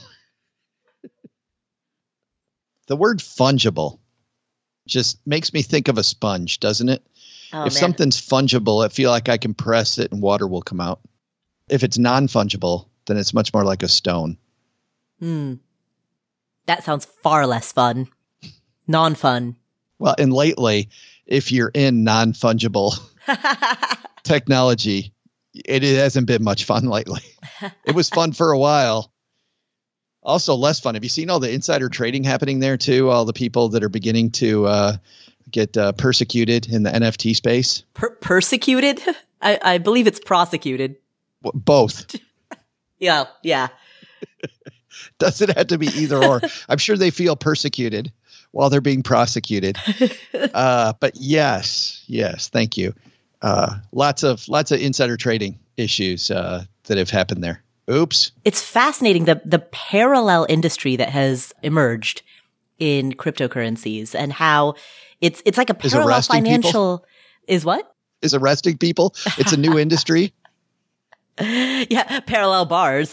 The word fungible just makes me think of a sponge, doesn't it? Oh, if man. something's fungible, I feel like I can press it and water will come out. If it's non-fungible, then it's much more like a stone. Hmm. That sounds far less fun. Non-fun. Well, and lately, if you're in non-fungible technology, it, it hasn't been much fun lately. It was fun for a while. Also less fun. Have you seen all the insider trading happening there too? All the people that are beginning to uh, get uh, persecuted in the N F T space? Per- persecuted? I, I believe it's prosecuted. W- both. Yeah, yeah. Does it have to be either or? I'm sure they feel persecuted while they're being prosecuted. Uh, but yes, yes, thank you. Uh, lots of lots of insider trading issues uh, that have happened there. Oops. It's fascinating, the the parallel industry that has emerged in cryptocurrencies and how it's it's like a Is parallel arresting financial people? Is what? Is arresting people. It's a new industry. Yeah, parallel bars.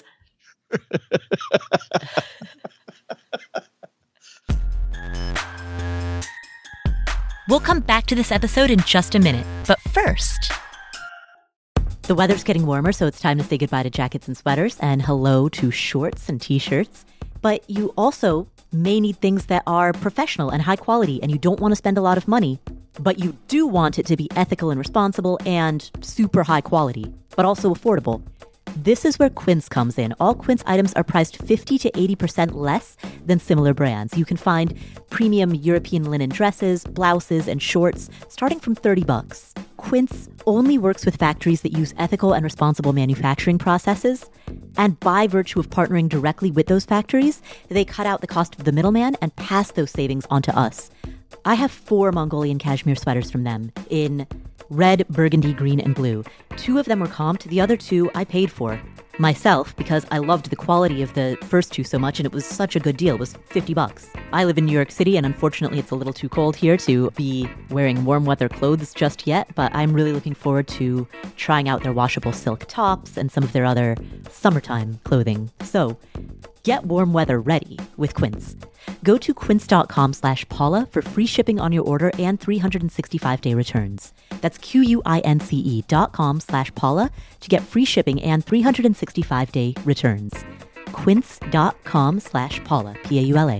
We'll come back to this episode in just a minute, but first, the weather's getting warmer, so it's time to say goodbye to jackets and sweaters and hello to shorts and t-shirts. But you also may need things that are professional and high quality, and you don't want to spend a lot of money, but you do want it to be ethical and responsible and super high quality, but also affordable. This is where Quince comes in. All Quince items are priced fifty to eighty percent less than similar brands. You can find premium European linen dresses, blouses, and shorts starting from thirty bucks. Quince only works with factories that use ethical and responsible manufacturing processes. And by virtue of partnering directly with those factories, they cut out the cost of the middleman and pass those savings on to us. I have four Mongolian cashmere sweaters from them in red, burgundy, green, and blue. Two of them were comped. The other two I paid for myself because I loved the quality of the first two so much, and it was such a good deal. It was fifty bucks. I live in New York City, and unfortunately it's a little too cold here to be wearing warm weather clothes just yet, but I'm really looking forward to trying out their washable silk tops and some of their other summertime clothing. So get warm weather ready with Quince. Go to quince.com slash Paula for free shipping on your order and three hundred sixty-five day returns. That's Q-U-I-N-C-E dot com slash Paula to get free shipping and three hundred sixty-five day returns. Quince.com slash Paula, P A U L A.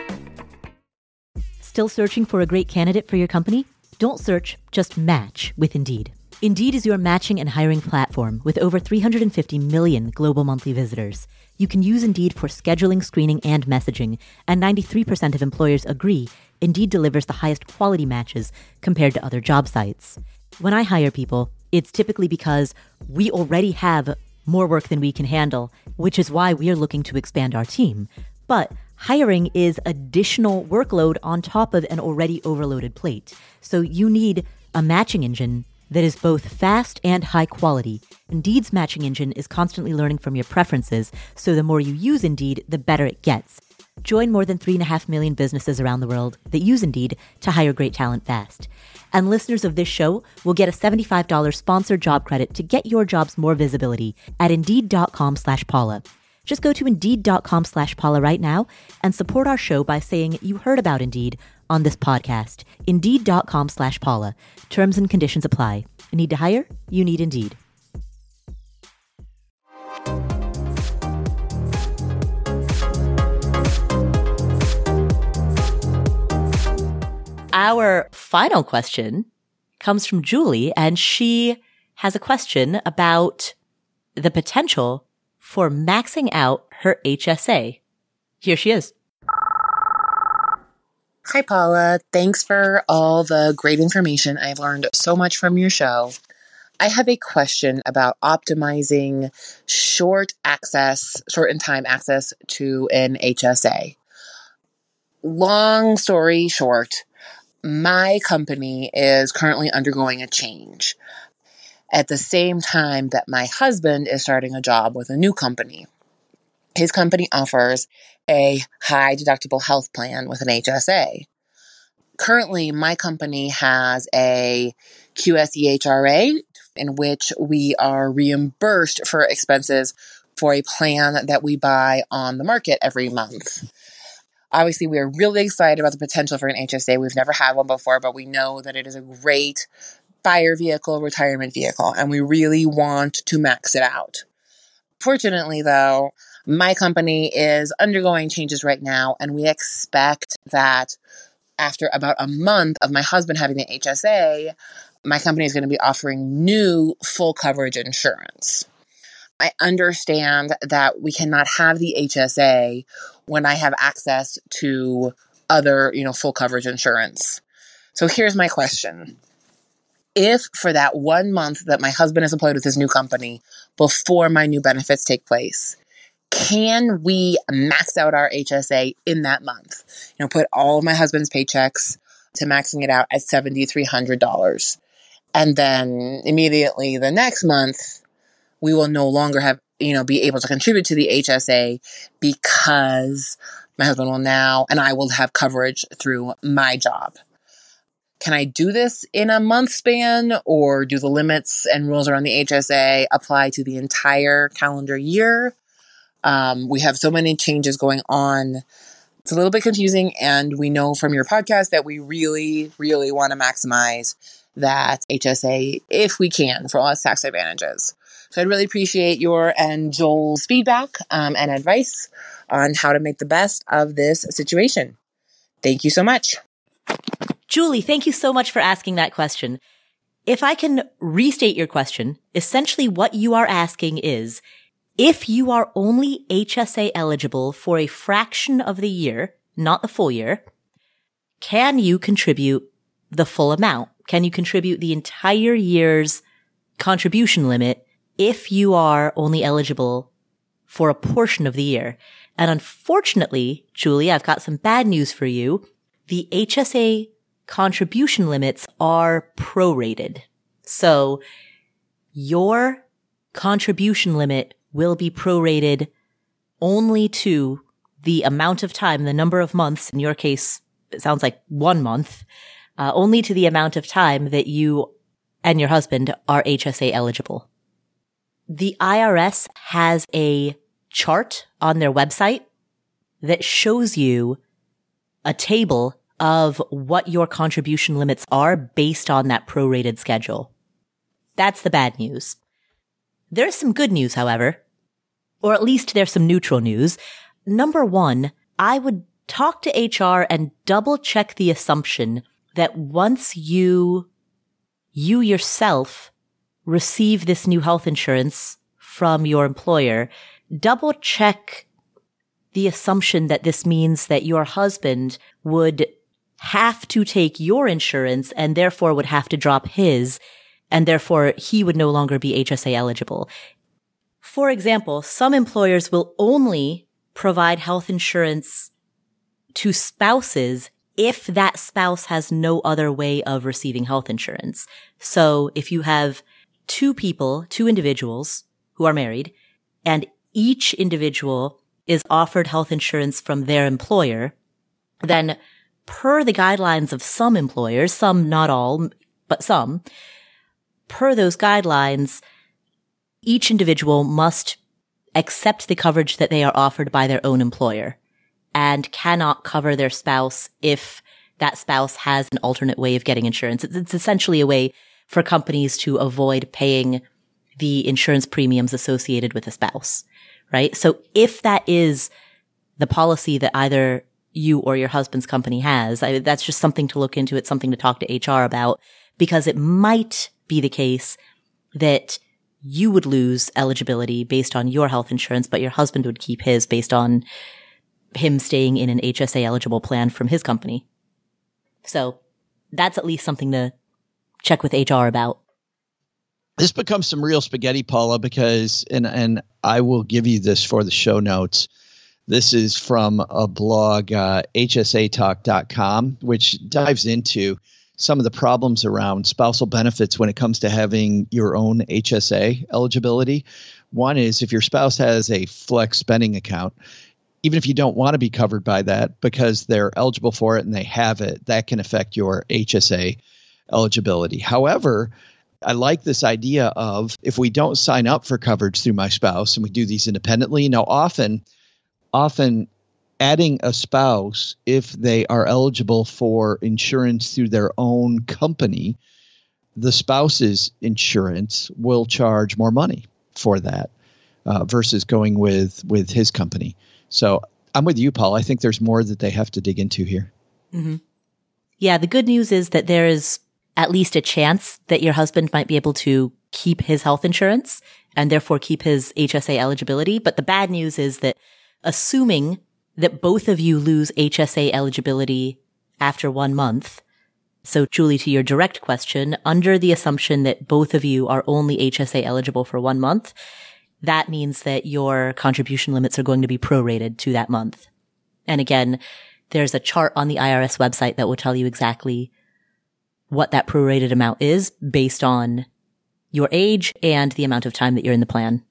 Still searching for a great candidate for your company? Don't search, just match with Indeed. Indeed is your matching and hiring platform with over three hundred fifty million global monthly visitors. You can use Indeed for scheduling, screening, and messaging, and ninety-three percent of employers agree Indeed delivers the highest quality matches compared to other job sites. When I hire people, it's typically because we already have more work than we can handle, which is why we are looking to expand our team. But hiring is additional workload on top of an already overloaded plate. So you need a matching engine that is both fast and high quality. Indeed's matching engine is constantly learning from your preferences, so the more you use Indeed, the better it gets. Join more than three and a half million businesses around the world that use Indeed to hire great talent fast. And listeners of this show will get a seventy-five dollars sponsored job credit to get your jobs more visibility at Indeed.com slash Paula. Just go to Indeed.com slash Paula right now and support our show by saying you heard about Indeed on this podcast. Indeed.com slash Paula. Terms and conditions apply. Need to hire? You need Indeed. Our final question comes from Julie, and she has a question about the potential for maxing out her H S A. Here she is. Hi, Paula. Thanks for all the great information. I've learned so much from your show. I have a question about optimizing short access, short in time access to an H S A. Long story short, my company is currently undergoing a change at the same time that my husband is starting a job with a new company. His company offers a high deductible health plan with an H S A. Currently, my company has a Q S E H R A in which we are reimbursed for expenses for a plan that we buy on the market every month. Obviously, we are really excited about the potential for an H S A. We've never had one before, but we know that it is a great fire vehicle, retirement vehicle, and we really want to max it out. Fortunately, though, my company is undergoing changes right now, and we expect that after about a month of my husband having the H S A, my company is going to be offering new full coverage insurance. I understand that we cannot have the H S A when I have access to other, you know, full coverage insurance. So here's my question. If for that one month that my husband is employed with his new company before my new benefits take place, can we max out our H S A in that month? You know, put all of my husband's paychecks to maxing it out at seven thousand three hundred dollars. And then immediately the next month, we will no longer have, you know, be able to contribute to the H S A because my husband will now, and I will have coverage through my job. Can I do this in a month span, or do the limits and rules around the H S A apply to the entire calendar year? Um, we have so many changes going on. It's a little bit confusing, and we know from your podcast that we really, really want to maximize that H S A if we can for all its tax advantages. So I'd really appreciate your and Joel's feedback um, and advice on how to make the best of this situation. Thank you so much. Julie, thank you so much for asking that question. If I can restate your question, essentially what you are asking is, if you are only H S A eligible for a fraction of the year, not the full year, can you contribute the full amount? Can you contribute the entire year's contribution limit if you are only eligible for a portion of the year? And unfortunately, Julie, I've got some bad news for you. The H S A contribution limits are prorated. So your contribution limit will be prorated only to the amount of time, the number of months, in your case, it sounds like one month, uh, only to the amount of time that you and your husband are H S A eligible. The I R S has a chart on their website that shows you a table of what your contribution limits are based on that prorated schedule. That's the bad news. There's some good news, however, or at least there's some neutral news. Number one, I would talk to H R and double check the assumption that once you, you yourself receive this new health insurance from your employer, double check the assumption that this means that your husband would have to take your insurance and therefore would have to drop his, and therefore he would no longer be H S A eligible. For example, some employers will only provide health insurance to spouses if that spouse has no other way of receiving health insurance. So if you have two people, two individuals who are married, and each individual is offered health insurance from their employer, then per the guidelines of some employers, some, not all, but some, per those guidelines, each individual must accept the coverage that they are offered by their own employer and cannot cover their spouse if that spouse has an alternate way of getting insurance. It's, it's essentially a way for companies to avoid paying the insurance premiums associated with a spouse, right? So if that is the policy that either you or your husband's company has, I, that's just something to look into. It's something to talk to H R about, because it might be the case that you would lose eligibility based on your health insurance, but your husband would keep his based on him staying in an H S A eligible plan from his company. So that's at least something to check with H R about. This becomes some real spaghetti, Paula, because, and, and I will give you this for the show notes. This is from a blog, uh, H S A talk dot com, which dives into some of the problems around spousal benefits when it comes to having your own H S A eligibility. One is if your spouse has a flex spending account, even if you don't want to be covered by that because they're eligible for it and they have it, that can affect your H S A eligibility. However, I like this idea of if we don't sign up for coverage through my spouse and we do these independently, now often, often adding a spouse, if they are eligible for insurance through their own company, the spouse's insurance will charge more money for that uh, versus going with, with his company. So I'm with you, Paul. I think there's more that they have to dig into here. Mm-hmm. Yeah, the good news is that there is at least a chance that your husband might be able to keep his health insurance and therefore keep his H S A eligibility. But the bad news is that assuming that both of you lose H S A eligibility after one month. So Julie, to your direct question, under the assumption that both of you are only H S A eligible for one month, that means that your contribution limits are going to be prorated to that month. And again, there's a chart on the I R S website that will tell you exactly what that prorated amount is based on your age and the amount of time that you're in the plan.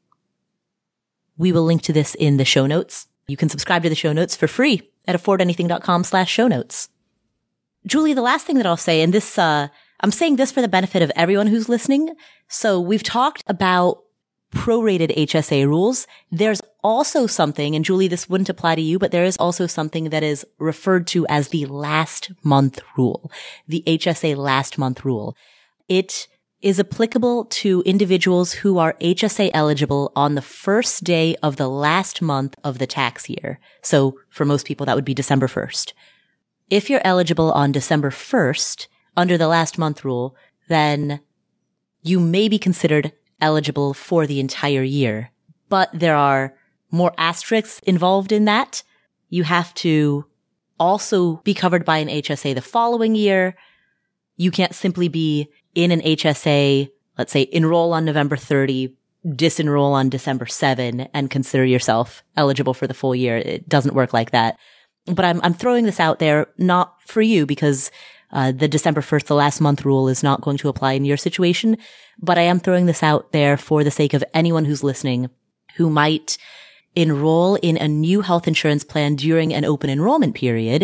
We will link to this in the show notes. You can subscribe to the show notes for free at affordanything.com slash show notes. Julie, the last thing that I'll say, and this, uh, I'm saying this for the benefit of everyone who's listening. So we've talked about prorated H S A rules. There's also something, and Julie, this wouldn't apply to you, but there is also something that is referred to as the last month rule, the H S A last month rule. It is applicable to individuals who are H S A eligible on the first day of the last month of the tax year. So for most people, that would be December first. If you're eligible on December first under the last month rule, then you may be considered eligible for the entire year. But there are more asterisks involved in that. You have to also be covered by an H S A the following year. You can't simply be in an H S A, let's say, enroll on November thirtieth, disenroll on December seventh, and consider yourself eligible for the full year. It doesn't work like that. But I'm, I'm throwing this out there, not for you, because uh, the December first, the last month rule is not going to apply in your situation. But I am throwing this out there for the sake of anyone who's listening who might enroll in a new health insurance plan during an open enrollment period,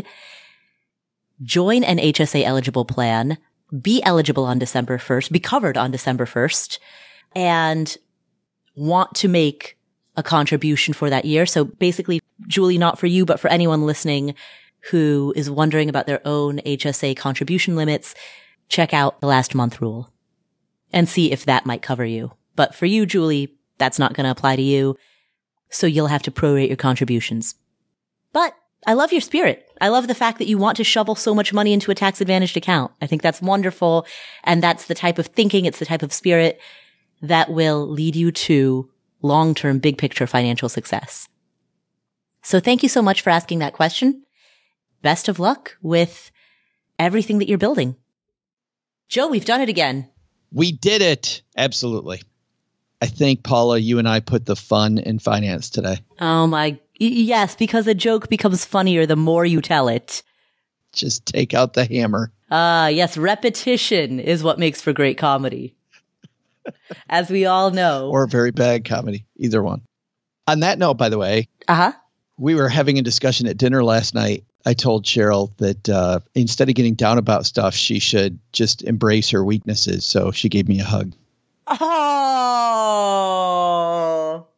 join an H S A eligible plan, be eligible on December first, be covered on December first, and want to make a contribution for that year. So basically, Julie, not for you, but for anyone listening who is wondering about their own H S A contribution limits, check out the last month rule and see if that might cover you. But for you, Julie, that's not going to apply to you. So you'll have to prorate your contributions. But I love your spirit. I love the fact that you want to shovel so much money into a tax-advantaged account. I think that's wonderful. And that's the type of thinking, it's the type of spirit that will lead you to long-term, big-picture financial success. So thank you so much for asking that question. Best of luck with everything that you're building. Joe, we've done it again. We did it. Absolutely. I think, Paula, you and I put the fun in finance today. Oh, my. Yes, because a joke becomes funnier the more you tell it. Just take out the hammer. Ah, uh, yes. Repetition is what makes for great comedy. As we all know. Or very bad comedy. Either one. On that note, by the way, uh-huh. we were having a discussion at dinner last night. I told Cheryl that uh, instead of getting down about stuff, she should just embrace her weaknesses. So she gave me a hug. Oh.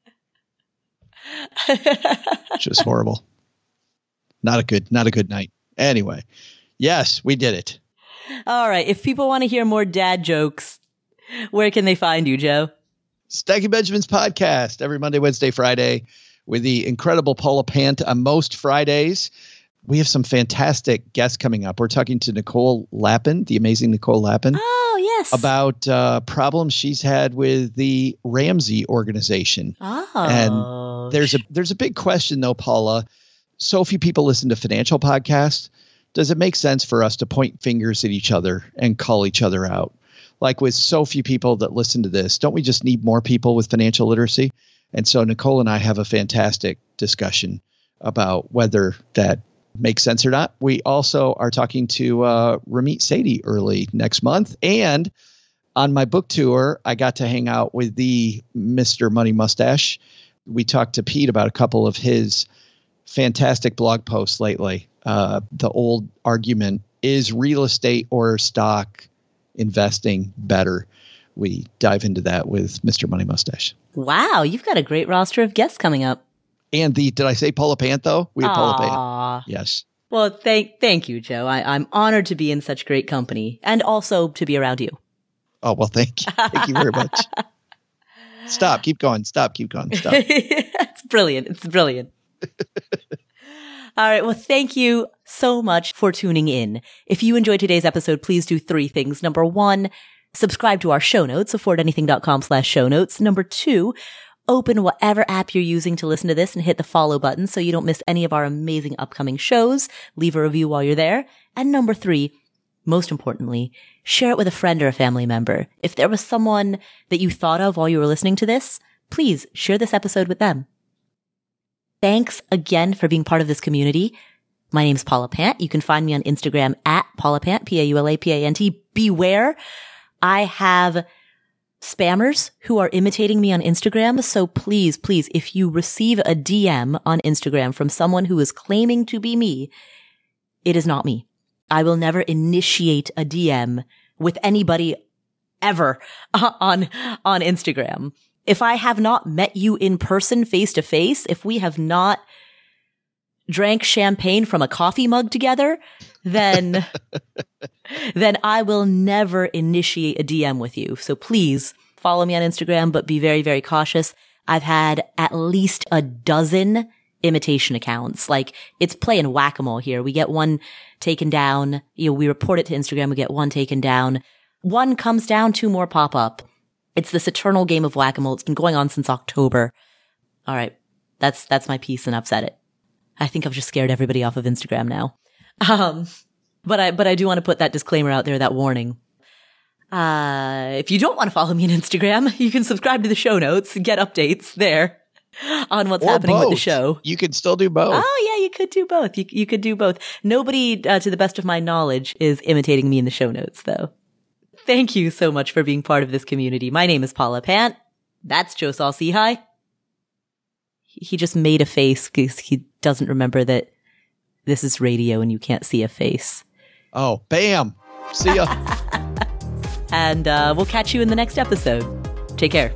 Which was horrible. Not a good, not a good night. Anyway, yes, we did it. All right. If people want to hear more dad jokes, where can they find you, Joe? Stacking Benjamins podcast every Monday, Wednesday, Friday with the incredible Paula Pant on most Fridays. We have some fantastic guests coming up. We're talking to Nicole Lappin, the amazing Nicole Lappin. Oh, yes. About uh, problems she's had with the Ramsey organization. Oh. And there's a there's a big question, though, Paula. So few people listen to financial podcasts. Does it make sense for us to point fingers at each other and call each other out? Like with so few people that listen to this, don't we just need more people with financial literacy? And so Nicole and I have a fantastic discussion about whether that makes sense or not. We also are talking to uh, Ramit Sethi early next month. And on my book tour, I got to hang out with the Mister Money Mustache. We talked to Pete about a couple of his fantastic blog posts lately. Uh, the old argument, is real estate or stock investing better? We dive into that with Mister Money Mustache. Wow, you've got a great roster of guests coming up. And the, did I say Paula Pant, though? We have Paula Aww. Pant. Yes. Well, thank thank you, Joe. I, I'm honored to be in such great company and also to be around you. Oh, well, thank you. Thank you very much. Stop. Keep going. Stop. Keep going. Stop. It's brilliant. It's brilliant. All right. Well, thank you so much for tuning in. If you enjoyed today's episode, please do three things. Number one, subscribe to our show notes, affordanything.com slash show notes. Number two, open whatever app you're using to listen to this and hit the follow button so you don't miss any of our amazing upcoming shows. Leave a review while you're there. And number three, most importantly, share it with a friend or a family member. If there was someone that you thought of while you were listening to this, please share this episode with them. Thanks again for being part of this community. My name is Paula Pant. You can find me on Instagram at Paula Pant, P A U L A P A N T. Beware, I have spammers who are imitating me on Instagram. So please, please, if you receive a D M on Instagram from someone who is claiming to be me, it is not me. I will never initiate a D M with anybody ever on, on Instagram. If I have not met you in person face to face, if we have not drank champagne from a coffee mug together, then, then I will never initiate a D M with you. So please follow me on Instagram, but be very, very cautious. I've had at least a dozen imitation accounts. Like, it's playing whack-a-mole here. We get one taken down. You know, we report it to Instagram. We get one taken down. One comes down, two more pop up. It's this eternal game of whack-a-mole. It's been going on since October. All right. That's, that's my piece and I've said it. I think I've just scared everybody off of Instagram now. Um, but I, but I do want to put that disclaimer out there, that warning. Uh, if you don't want to follow me on Instagram, you can subscribe to the show notes and get updates there on what's or happening both. with the show. You can still do both. Oh yeah, you could do both. You, you could do both. Nobody, uh, to the best of my knowledge, is imitating me in the show notes though. Thank you so much for being part of this community. My name is Paula Pant. That's Joe Saul-Sehy. He just made a face because he doesn't remember that this is radio and you can't see a face. Oh, bam. See ya. And uh, we'll catch you in the next episode. Take care.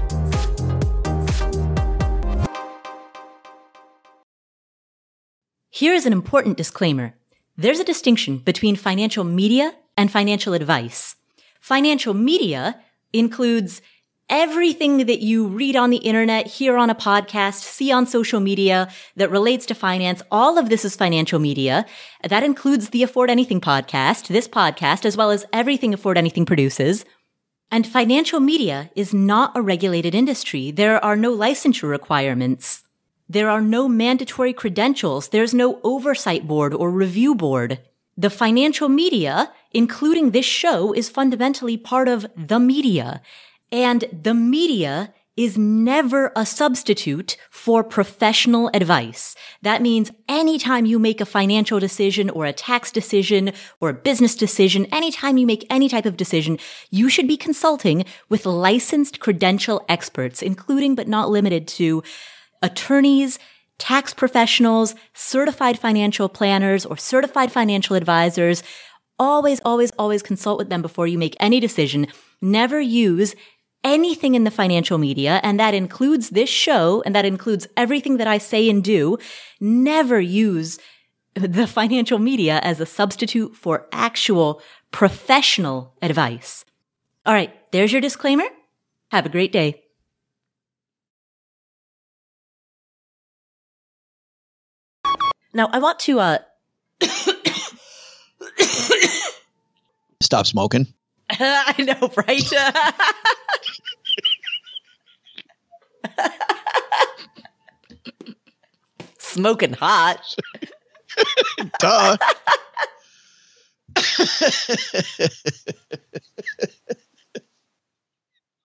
Here is an important disclaimer. There's a distinction between financial media and financial advice. Financial media includes everything that you read on the internet, hear on a podcast, see on social media that relates to finance. All of this is financial media. That includes the Afford Anything podcast, this podcast, as well as everything Afford Anything produces. And financial media is not a regulated industry. There are no licensure requirements. There are no mandatory credentials. There's no oversight board or review board. The financial media, including this show, is fundamentally part of the media. And the media is never a substitute for professional advice. That means anytime you make a financial decision or a tax decision or a business decision, anytime you make any type of decision, you should be consulting with licensed credential experts, including but not limited to attorneys, tax professionals, certified financial planners, or certified financial advisors. Always, always, always consult with them before you make any decision. Never use anything in the financial media, and that includes this show, and that includes everything that I say and do. Never use the financial media as a substitute for actual professional advice. All right, there's your disclaimer. Have a great day. Now, I want to uh stop smoking. I know, right? Smoking hot. Duh.